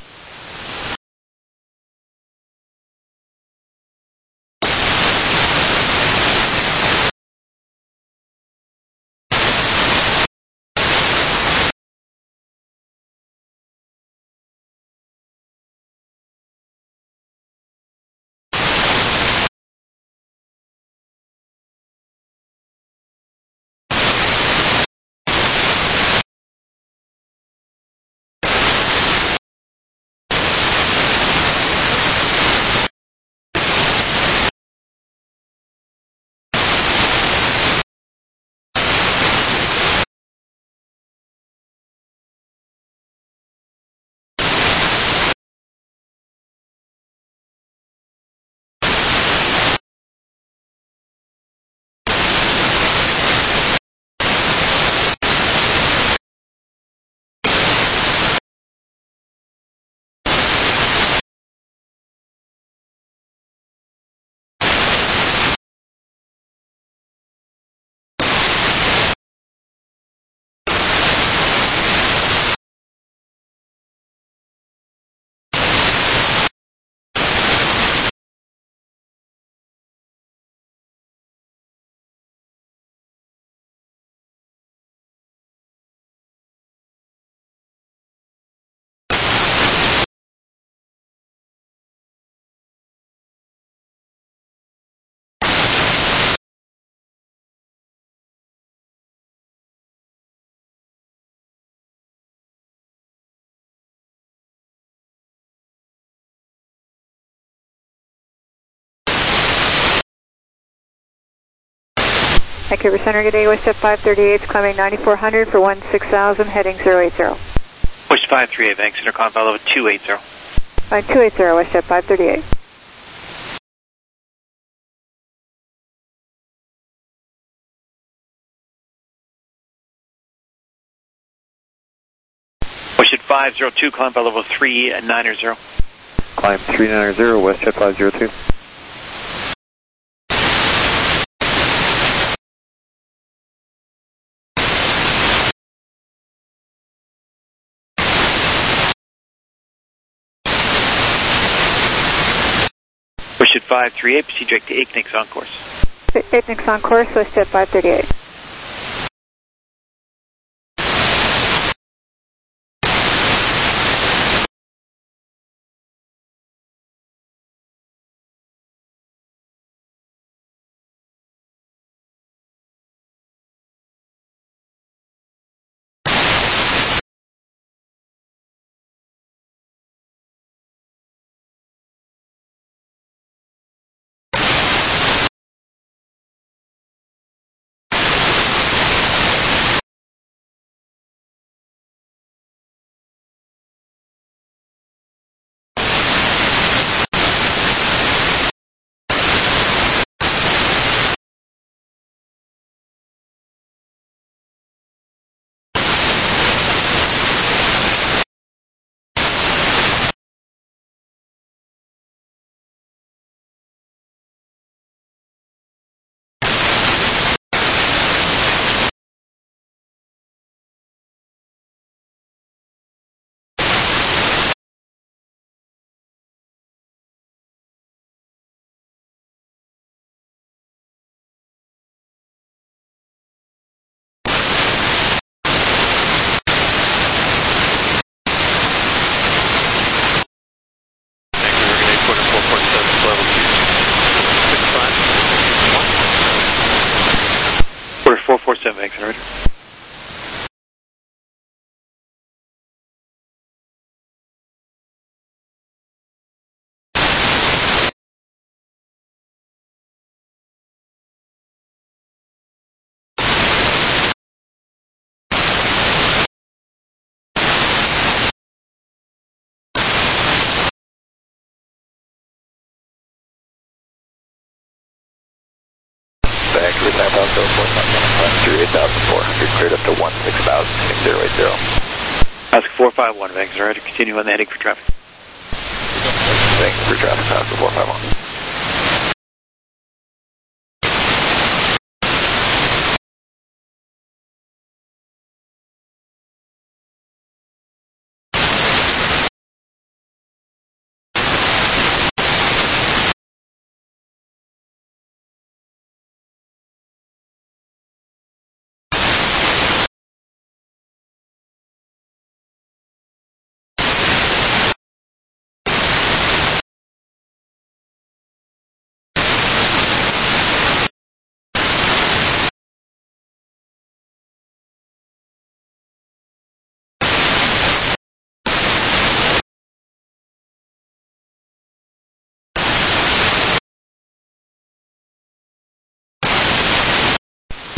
Vancouver Center, good day, WestJet five thirty-eight, climbing ninety-four hundred for one six thousand, heading zero eight zero. West five three eight, Vancouver Center, climb level two eight zero. Line two eight zero, WestJet five thirty-eight. WestJet five zero two, climb by level three nine zero. Climb three nine zero, WestJet five zero two. WestJet five three eight, proceed direct to Aiknix on course. Aiknix on course, WestJet five thirty-eight. four four seven, Vancouver, right? Vancouver, San Francisco, four five three eight thousand four hundred, cleared up to one six thousand, heading zero eight zero. Ask four five one, Vancouver, right? Continue on the heading for traffic. Thanks for traffic, Oscar four five one.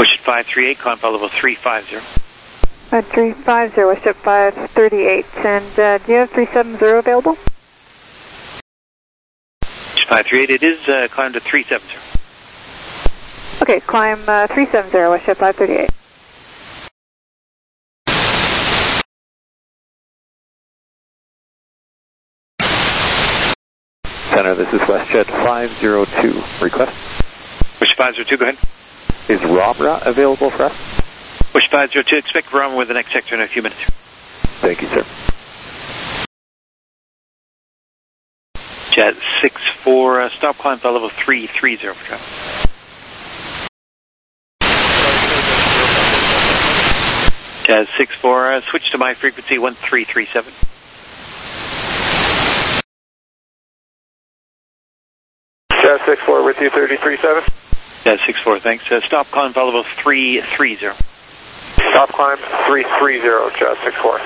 Push at five three eight, climb flight level three five zero. five three five zero, West Jet five thirty-eight. And uh, do you have three seven zero available? five three eight, it is uh, climb to three seven zero. Okay, climb uh, three seven zero, West Jet five thirty-eight. Center, this is WestJet five zero two. Request? Wish five zero two, go ahead. Is Ramra available for us? Wish five zero two, expect Ramra with the next sector in a few minutes. Thank you, sir. Jet six four, uh, stop climb flight level three three zero for traffic. Jet six four, uh, switch to my frequency one three three seven. Jet six four with you, thirty three seven. Jet six four, thanks. Uh, stop climb flight level three three zero. Stop climb three three zero, Jet six four.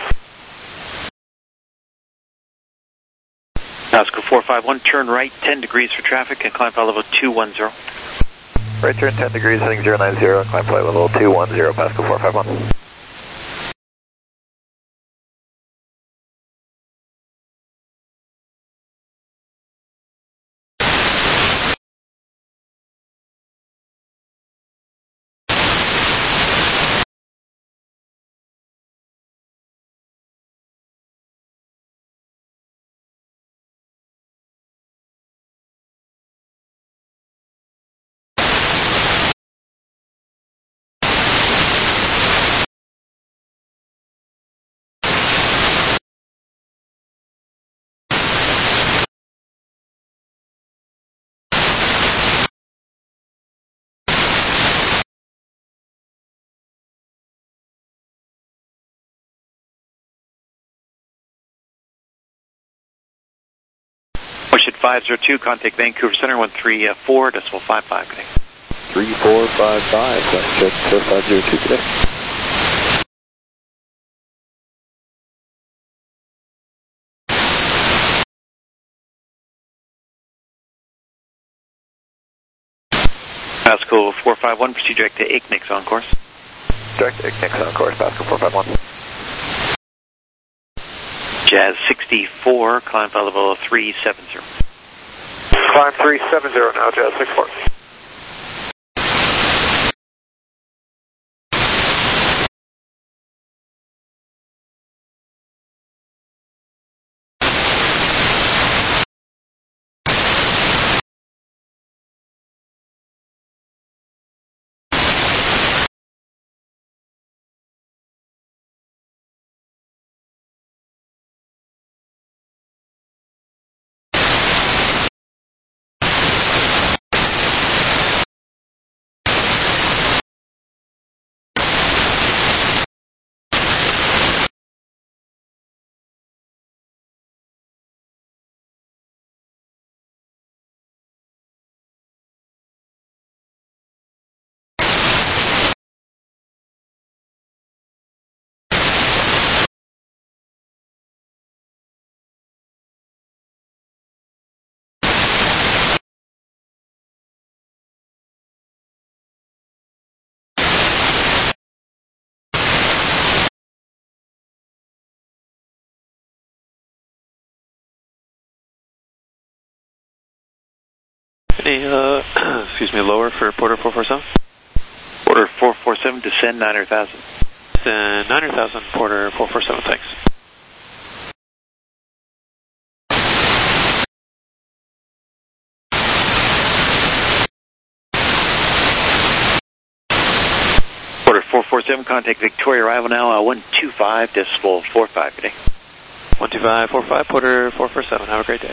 Pasco four five one, turn right ten degrees for traffic and climb flight level two one zero. Right turn ten degrees, heading zero nine zero, climb flight level two one zero, Pasco four five one. Push at five zero two, contact Vancouver Center one three four, decimal five five, good day. three four five five, WestJet five zero two, good day. Pasco four five one, proceed direct to Ignix on course. Direct to Ignix on course, Pasco four five one. Jazz sixty-four, climb flight level three seven zero. Climb three seven zero now, Jazz six four. Any, uh, excuse me, lower for Porter four four seven? Porter four four seven, descend nine hundred thousand. Descend nine hundred thousand, Porter four four seven, thanks. Porter four four seven, contact Victoria, arrival now, uh, one two five, decimal four five, good day. one two five four five, Porter four four seven, have a great day.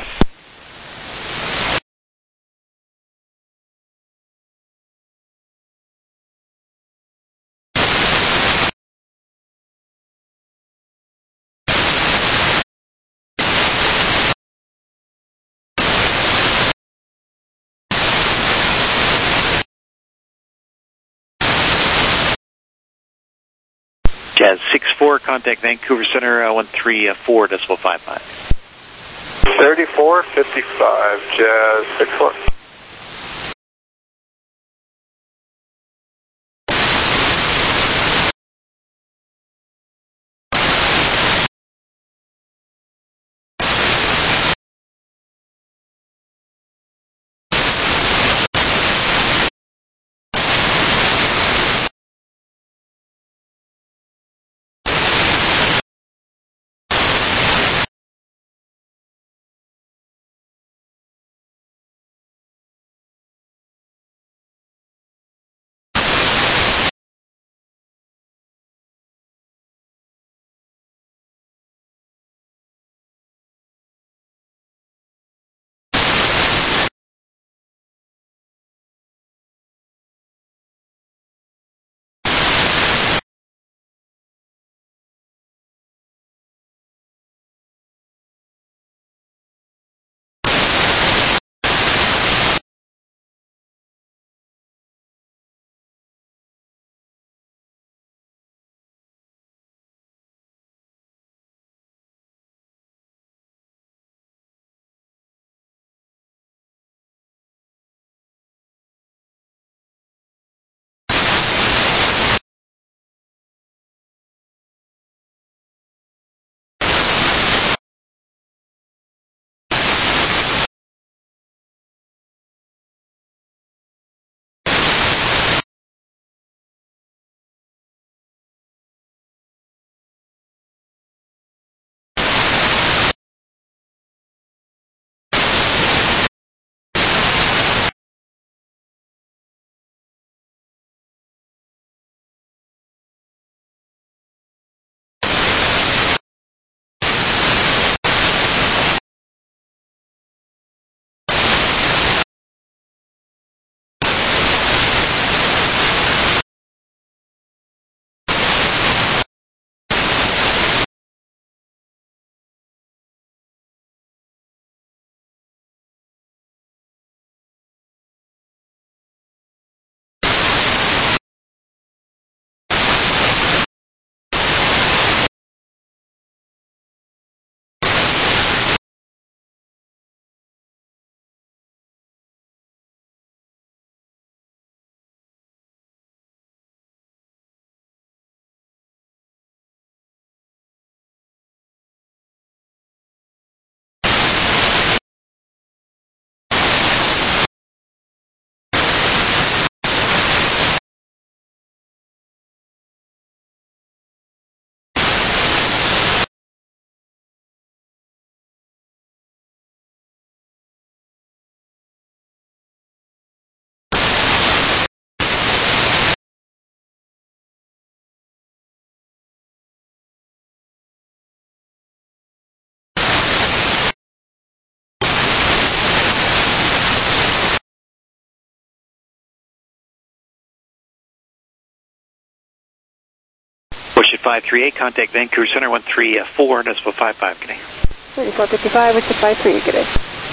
Jazz six four, contact Vancouver Center uh, one three four, decimal five five. thirty-four fifty-five, Jazz six four. five three eight, contact Vancouver Center one three four, decimal five five, good day. thirty-four fifty-five, which is five three, good day.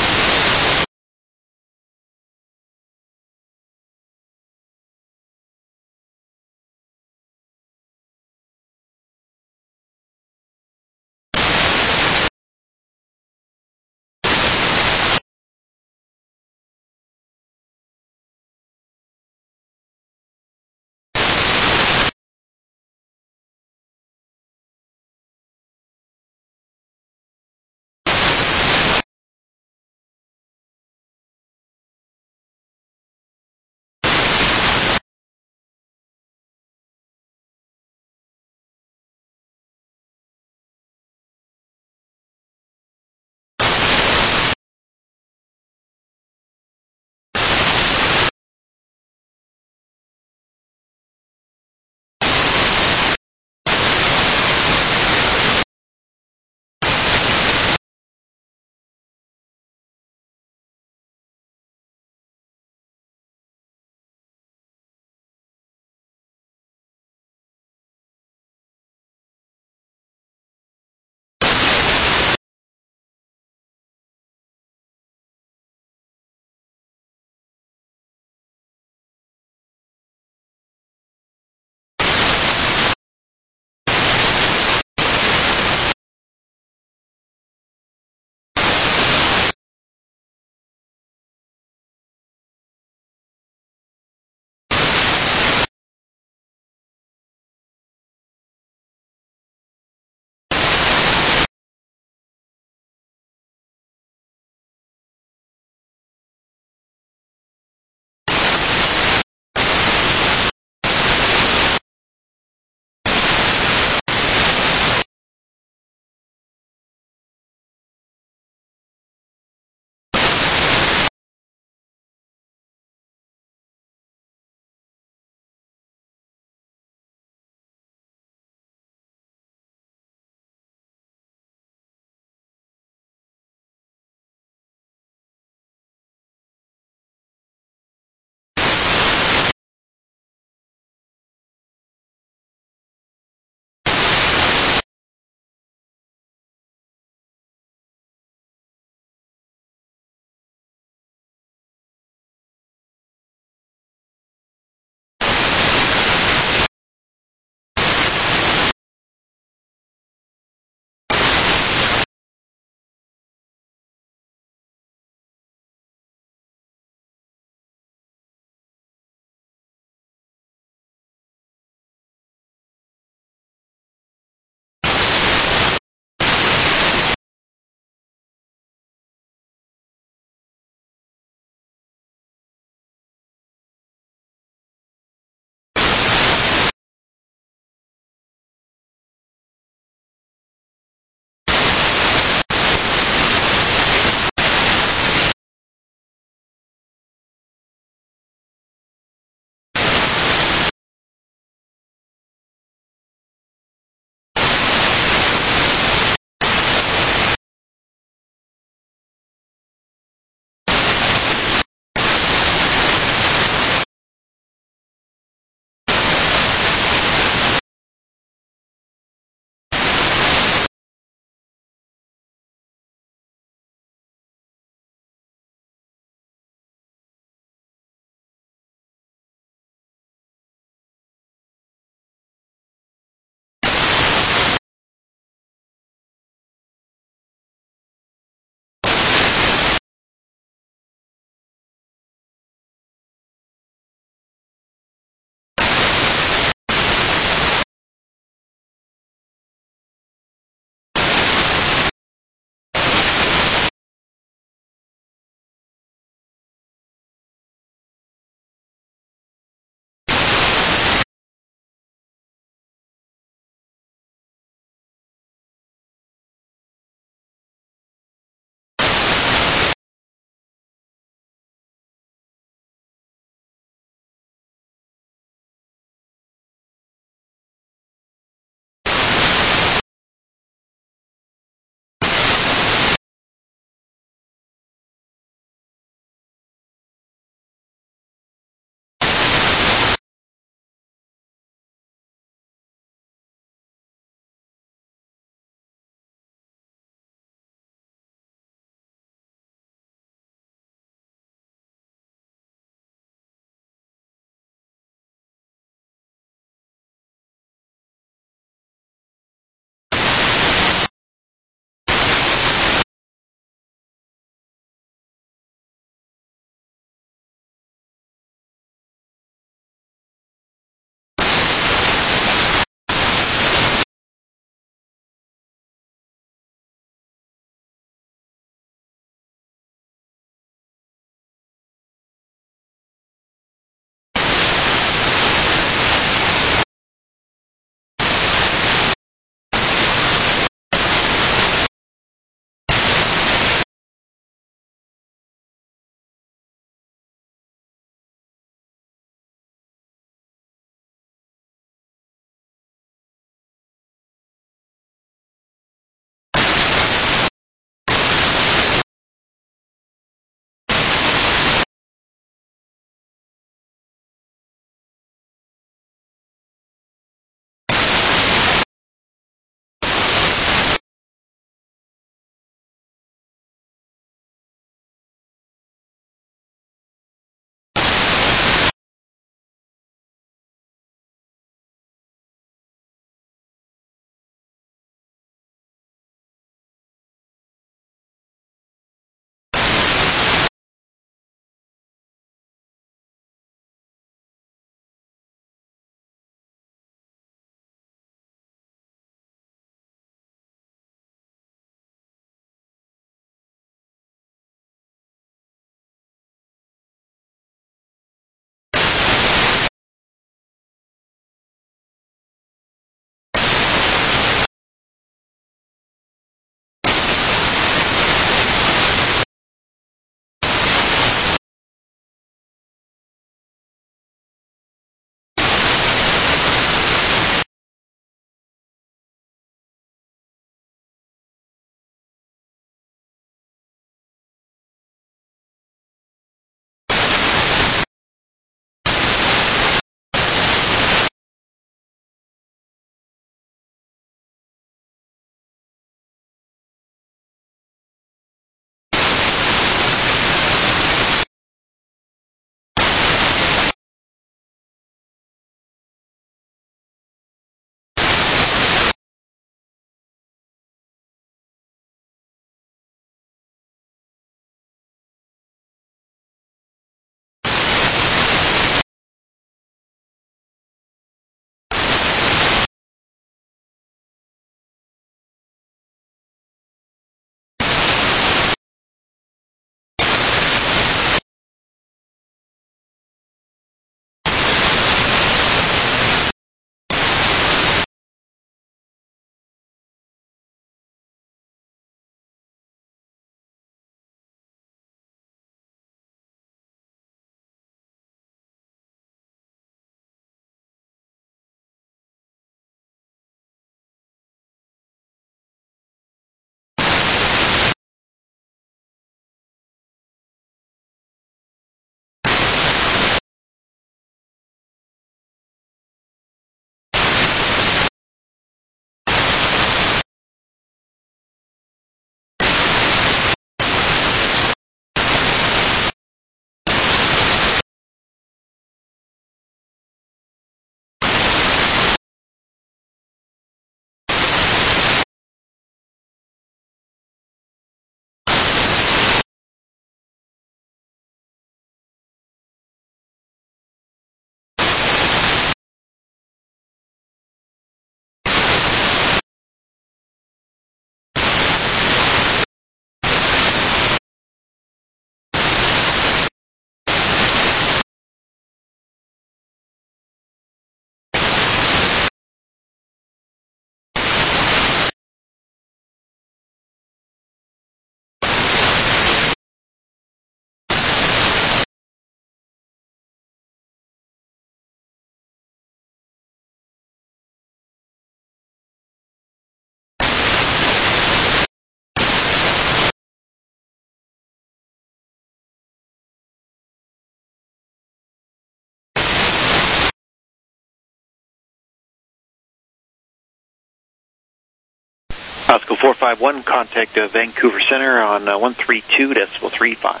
Pasco four five one, contact uh, Vancouver Center on uh, one three two decimal three five.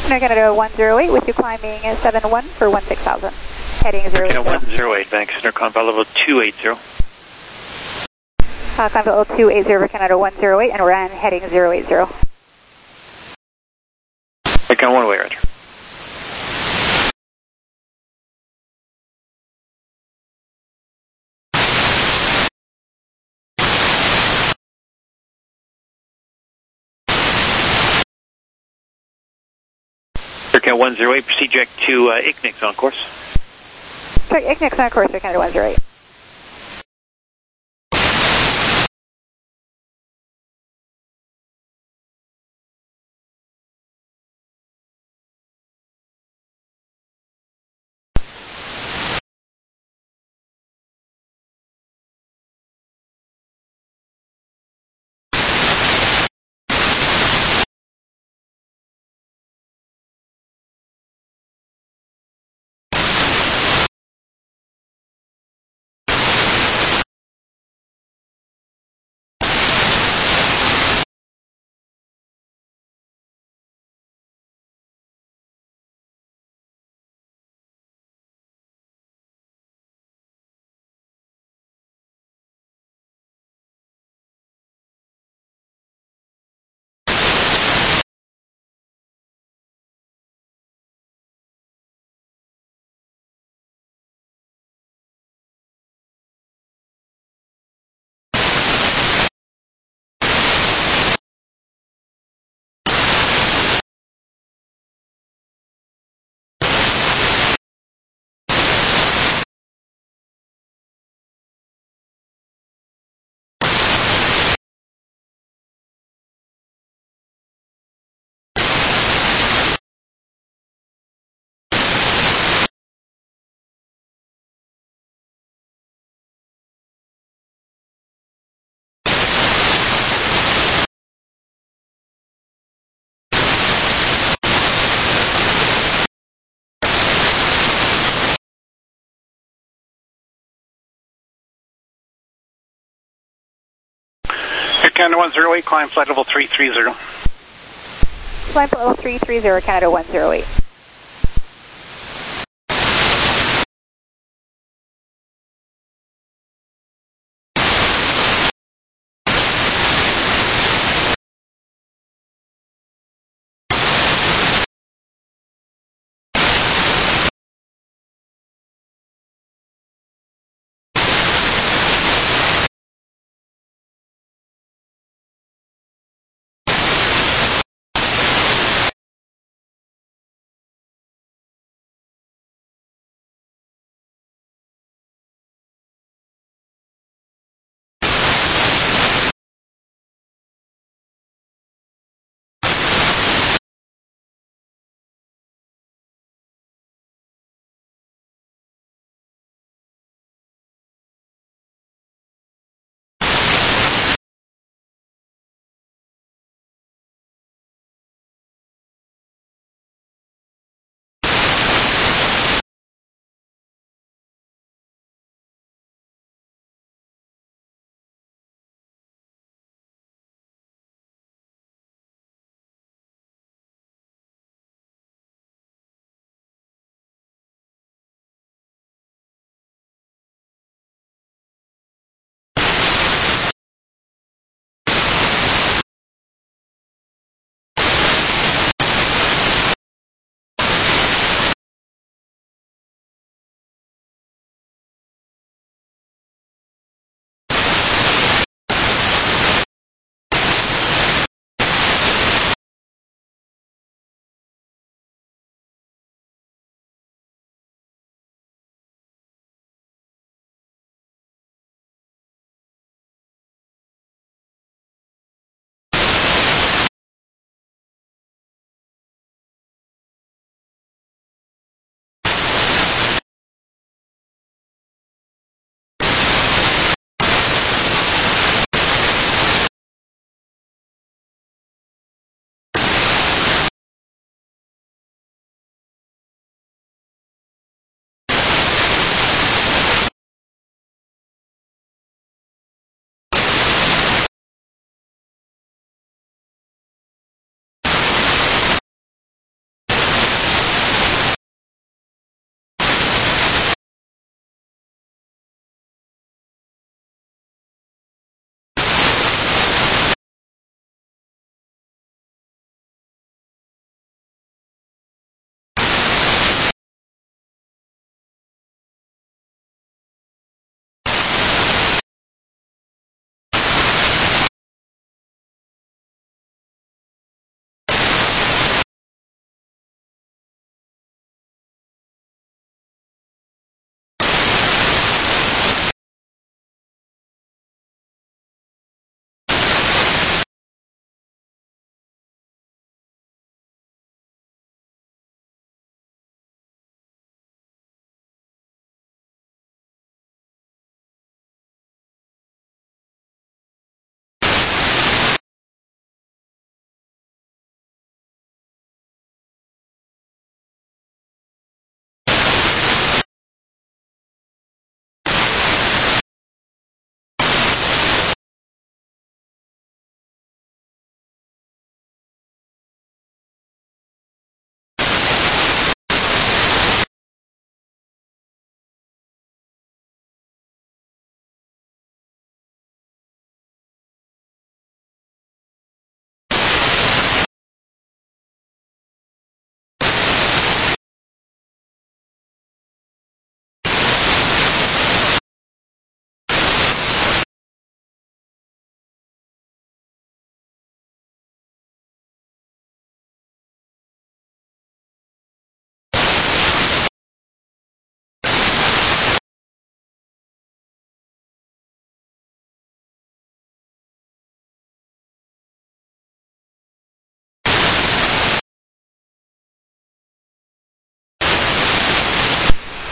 Center Canada one zero eight with you climbing seven one for one six thousand. Heading zero. Canada one zero eight, Bank Center, climb flight level two eight zero. Uh, climb level two eight zero for Canada one zero eight and we're on heading zero eight zero. Icon one way, Roger. Aircam one zero eight, proceed direct to uh, I C N I C on course. Sorry, I C N I C on course for Canada one zero eight. Canada one zero eight, climb flight level three three zero. Climb level three three zero, Canada one zero eight.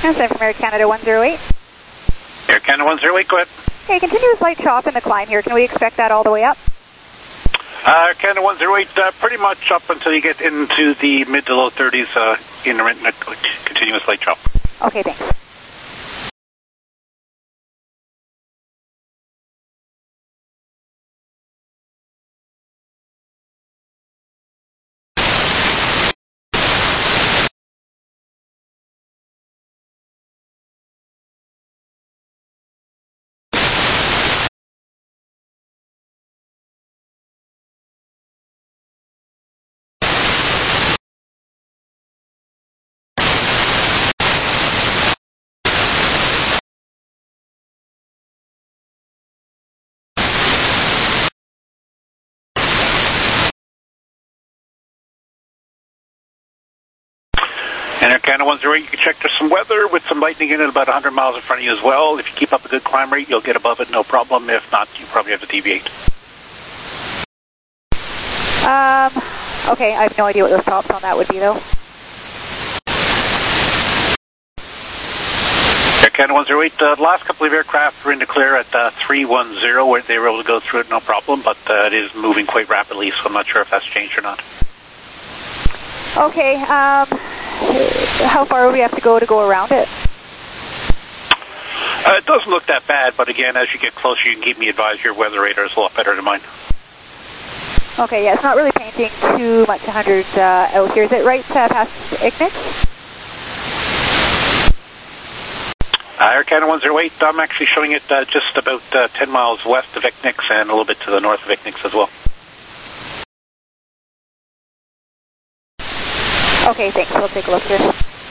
Yes, I'm from Air Canada one zero eight. Air Canada one zero eight, go ahead. Okay, continuous light chop in the climb here. Can we expect that all the way up? Uh, Air Canada one zero eight, uh, pretty much up until you get into the mid to low thirties, uh, intermittent uh, continuous light chop. Okay, thanks. And Air Canada one zero eight, you can check there's some weather with some lightning in it about one hundred miles in front of you as well. If you keep up a good climb rate, you'll get above it, no problem. If not, you probably have to deviate. Um, okay, I have no idea what the stops on that would be, though. Air Canada one zero eight, uh, the last couple of aircraft were in the clear at uh, three one zero, where they were able to go through it, no problem, but uh, it is moving quite rapidly, so I'm not sure if that's changed or not. Okay, um, how far would we have to go to go around it? Uh, it doesn't look that bad, but again, as you get closer, you can keep me advised. Your weather radar is a lot better than mine. Okay, yeah, it's not really painting too much one hundred uh, out here. Is it right uh, past Ignitz? Uh, Air Canada one zero eight, I'm actually showing it uh, just about uh, ten miles west of Ignitz and a little bit to the north of Ignitz as well. Okay, thanks. We'll take a look here.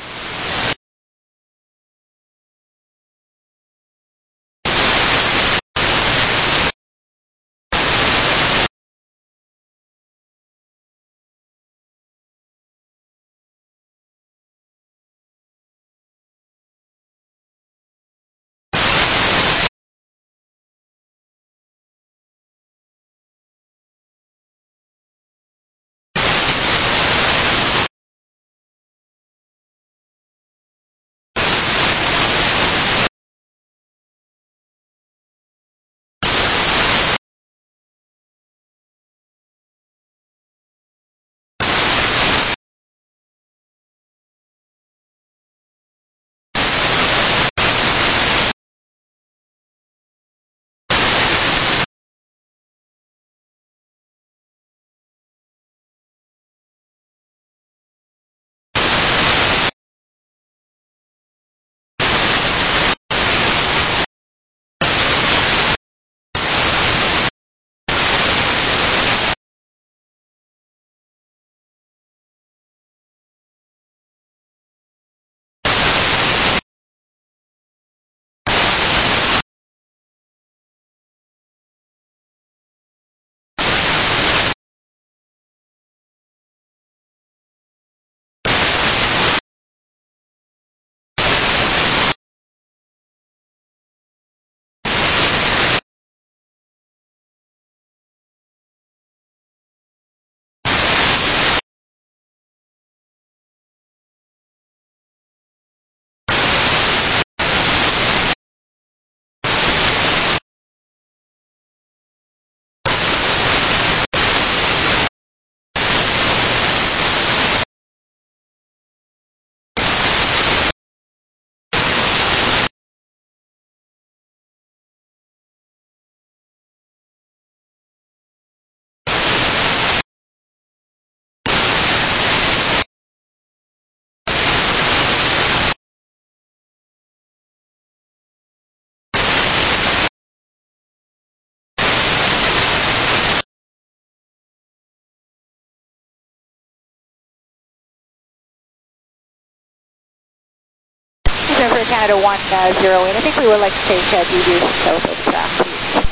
For Canada one zero eight, I think we would like to take uh, deviation south of track, please.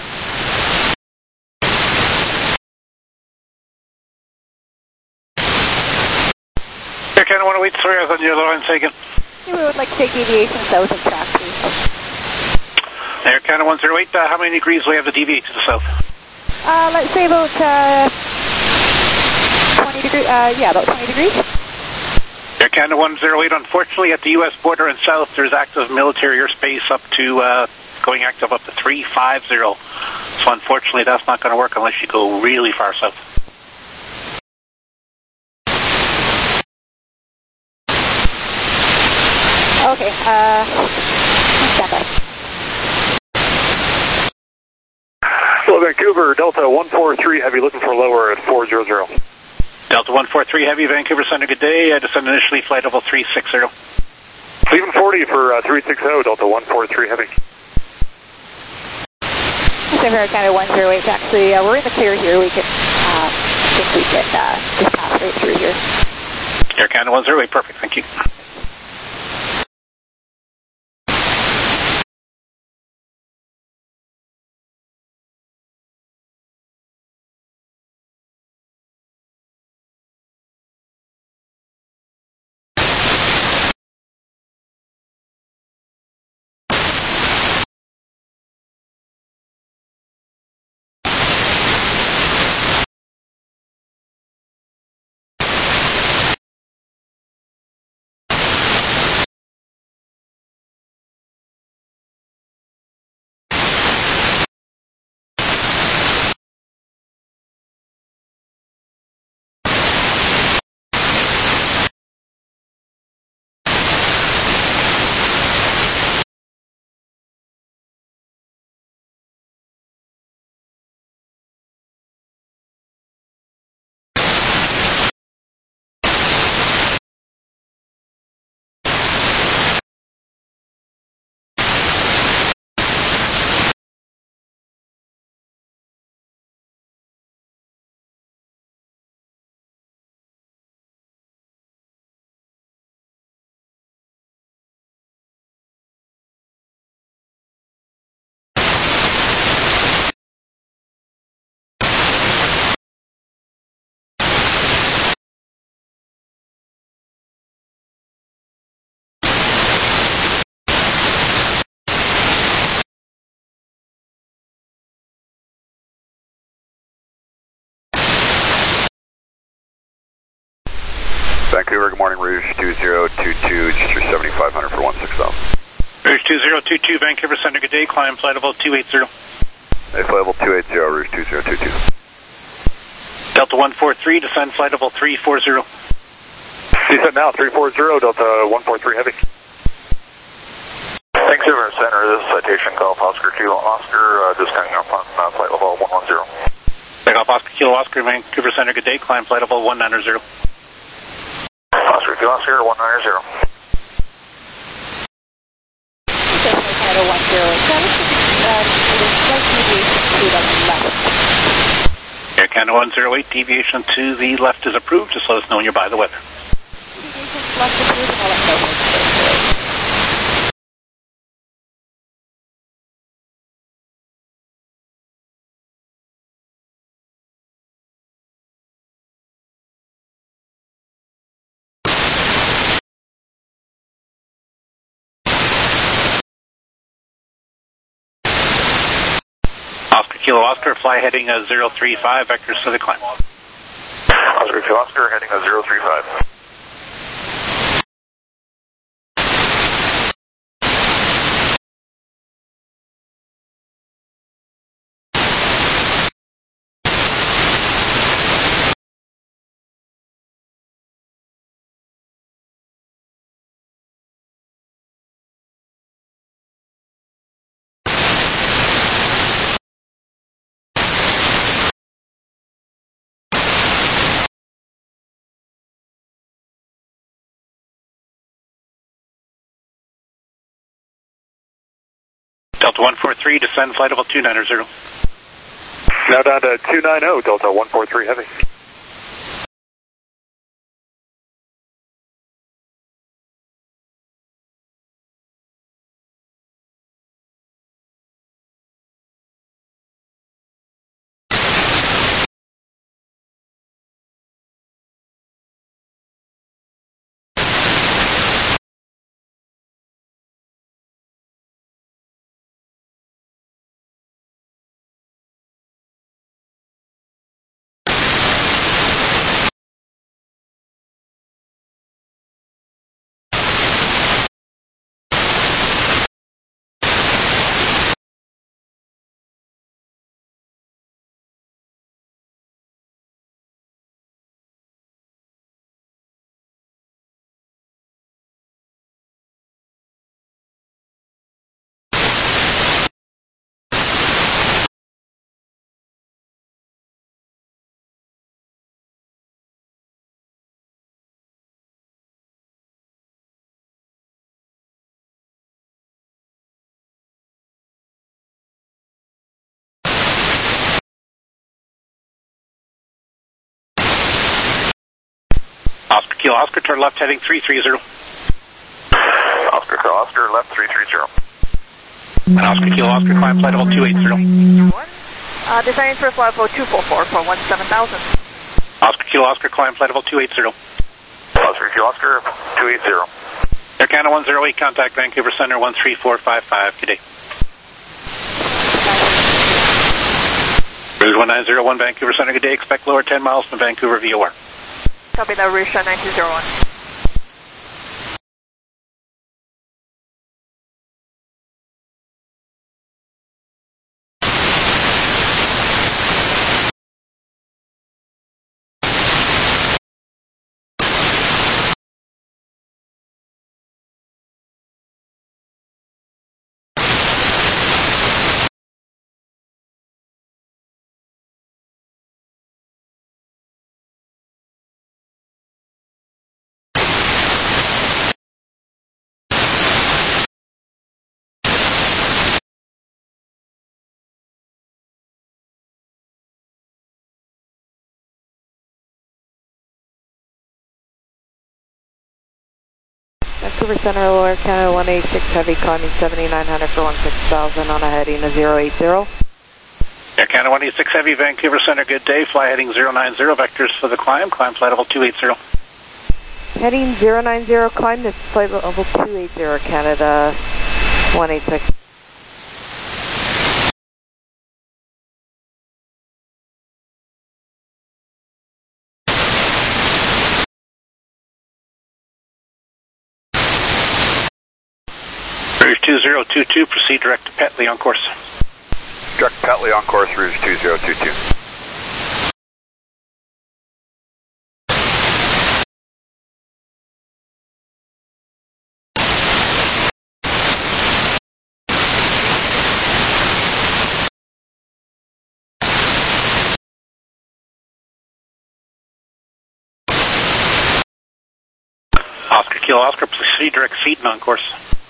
Air Canada one zero eight, sorry, I was on the other line, say again. We would like to take deviation south of track, please. Air Canada one zero eight, uh, how many degrees do we have to deviate to the south? Uh, let's say about uh, twenty degrees, uh, yeah, about twenty degrees. Air Canada one zero eight, unfortunately, at the U S border and south, there's active military airspace up to, uh, going active up to three five zero. So unfortunately, that's not going to work unless you go really far south. Okay, uh, stand by. Hello, Vancouver, Delta one four three Heavy, looking for lower at four zero zero. Delta one four three Heavy, Vancouver Center, good day. I descend initially flight level three six zero. Cleveland forty for uh, three six zero, Delta one four three Heavy. Air Canada one zero eight, actually, uh, we're in the clear here. We can, uh, I think we can uh, just pass right through here. Air Canada one zero eight, perfect, thank you. Vancouver, good morning, Rouge two zero two two, just your seventy-five hundred for one six thousand. Rouge two zero two two, Vancouver Center, good day, climb flight level two eight zero. Hey, flight level two eight zero, Rouge two zero two two. Delta one four three, descend flight level three four zero. Descend now, three four zero, Delta one four three Heavy. Vancouver Center, this is Citation Golf Oscar Kilo Oscar, uh, descending up on uh, flight level one one zero. Golf Oscar Kilo Oscar, Vancouver Center, good day, climb flight level one nine zero. Oscar Kilo Oscar, one nine zero. Canada one zero eight, Air Canada one zero eight, deviation to the left is approved. Just let us know when you're by the weather. Left approved, and I'll let you know. Oscar Kilo Oscar, fly heading uh, zero three five, vectors to the climb. Oscar Kilo Oscar, heading a zero three five. Delta one four three, descend flight level two nine zero. Now down to two nine zero, Delta one four three Heavy. Oscar Kilo Oscar, turn left heading three three zero. Oscar Kilo Oscar, left three three zero. And Oscar Kilo Oscar, climb flight level two eight zero. Uh, descending for flight level two four four for one seven thousand. Oscar Kilo Oscar, climb flight level two eight zero. Oscar Kilo Oscar, two eight zero. Air Canada one zero eight, contact Vancouver Center one three four five five. Good day. Rouge one nine zero one, Vancouver Center, good day. Expect lower ten miles from Vancouver V O R. Copy that, Rouge nine two zero one. Vancouver Center, Lower Canada one eight six Heavy, climbing seventy-nine hundred for one six thousand on a heading of zero eight zero. Air Canada one eight six Heavy, Vancouver Center, good day. Fly heading zero nine zero, vectors for the climb. Climb flight level two eight zero. Heading zero nine zero, climb this flight level two eight zero, Canada one eight six. Rouge two zero two two, proceed direct to Petley on course. Direct to Petley on course, Rouge two zero two two. Oscar Kilo Oscar, proceed direct Seaton on course.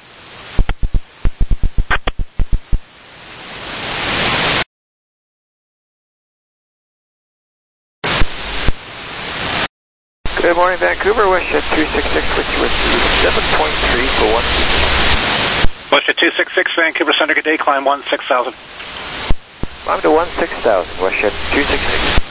Good morning, Vancouver, WestJet two six six, which was seven point three for one six. WestJet two six six, Vancouver Center, good day, climb one six thousand. Climb to one six thousand, WestJet two six six.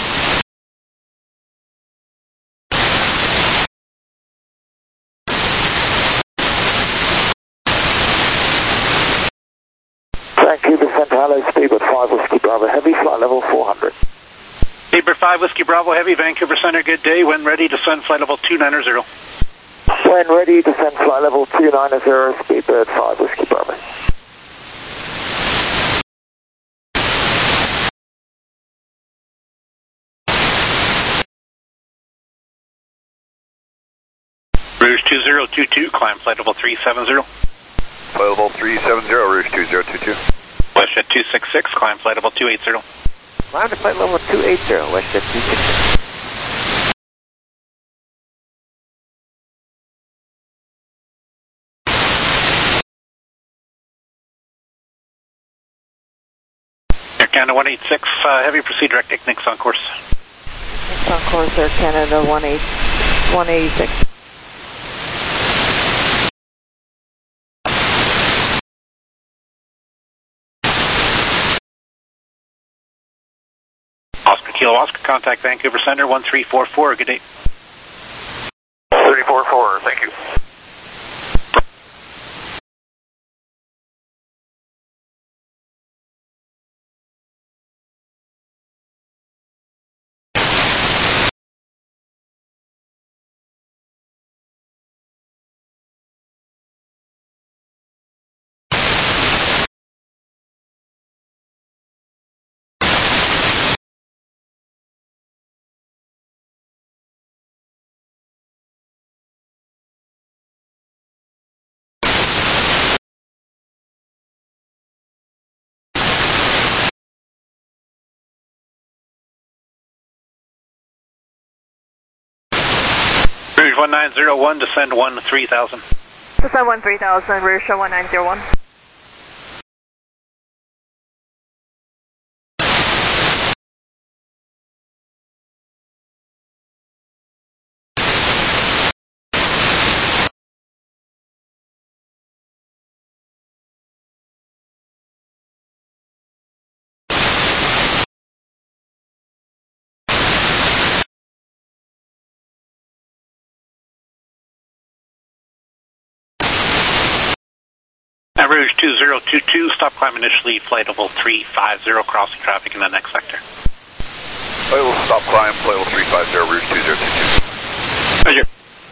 Vancouver Center, hello, Speedbird five Whiskey Bravo Heavy, flight level four hundred. Speedbird five Whiskey Bravo Heavy, Vancouver Center, good day. When ready, descend flight level two nine zero. When ready, descend flight level two nine zero, Speedbird five Whiskey Bravo. Rouge two zero two two, climb flight level three seven zero. Flight level three seven zero, Rouge two zero two two. WestJet two six six, climb flight level two eight zero. Climb to flight level two eight zero, WestJet two six six. Air Canada one eight six, uh, Heavy, proceed direct Ignix on course. It's on course, Air Canada one eighty-six. Oscar Kilo Oscar, contact Vancouver Center one three four four, good day. three four four, thank you. Rouge one nine zero one, descend one three thousand. Descend one three thousand, Rouge one nine zero one. Uh, Rouge two zero two two, stop climb initially, flight level three five zero, crossing traffic in the next sector. Flight level stop climb, flight level three five zero, Rouge two zero two two. Roger.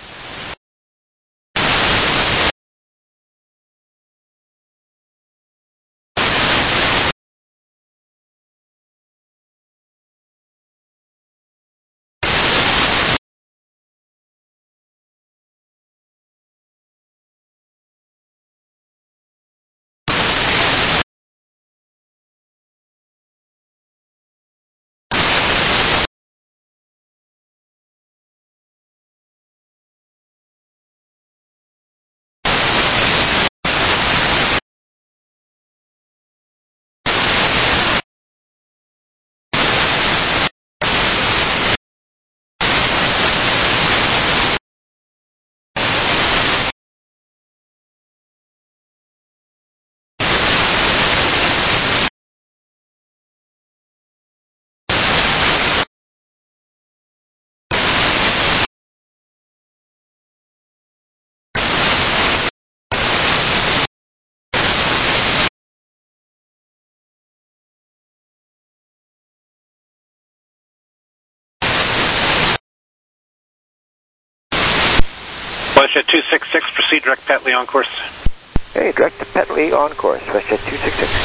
Westjet two six six, proceed direct Petley on course. Okay, direct to Petley on course, Westjet two six six.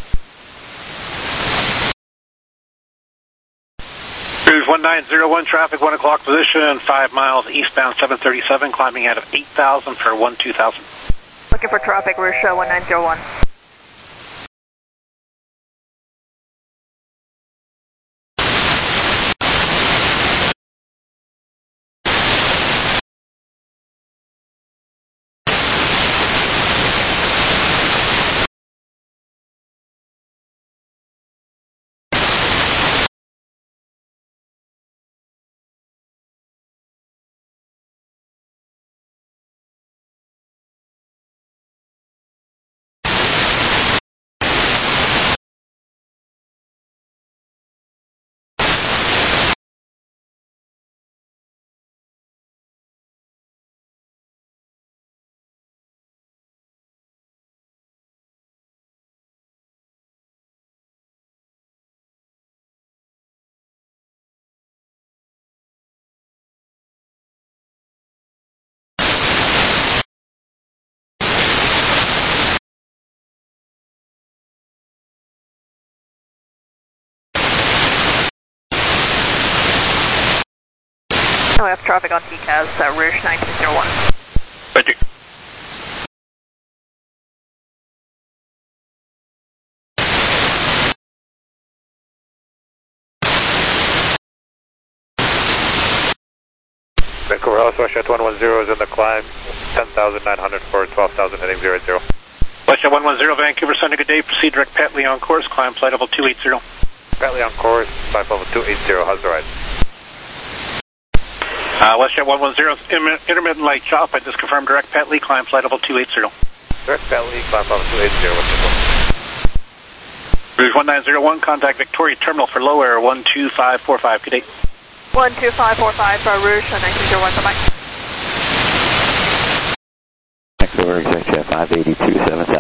Rouge one nine zero one, traffic one o'clock position, five miles eastbound seven thirty-seven, climbing out of eight thousand for one two thousand. Looking for traffic, Rouge uh, one nine zero one. We have traffic on T C A S, uh, Rouge nineteen zero one. Roger. Vancouver House, Westjet one one zero is in the climb, ten thousand nine hundred for twelve thousand heading zero eight zero. Westjet one one zero, Vancouver, Sunday, good day, proceed direct Petley on course, climb flight level two eight zero. Petley on course, flight level two eight zero, how's the ride? Uh, Westjet one one zero, intermittent light chop, I just confirmed direct Petley, climb flight level two eight zero. Direct Petley, climb level two eight zero, what's Rouge one nine zero one, contact Victoria Terminal for low air one two five four five, good day. one two five four five, uh, Rouge nineteen zero one, bye-bye. Vancouver, exec jet five eighty-two, seven thousand.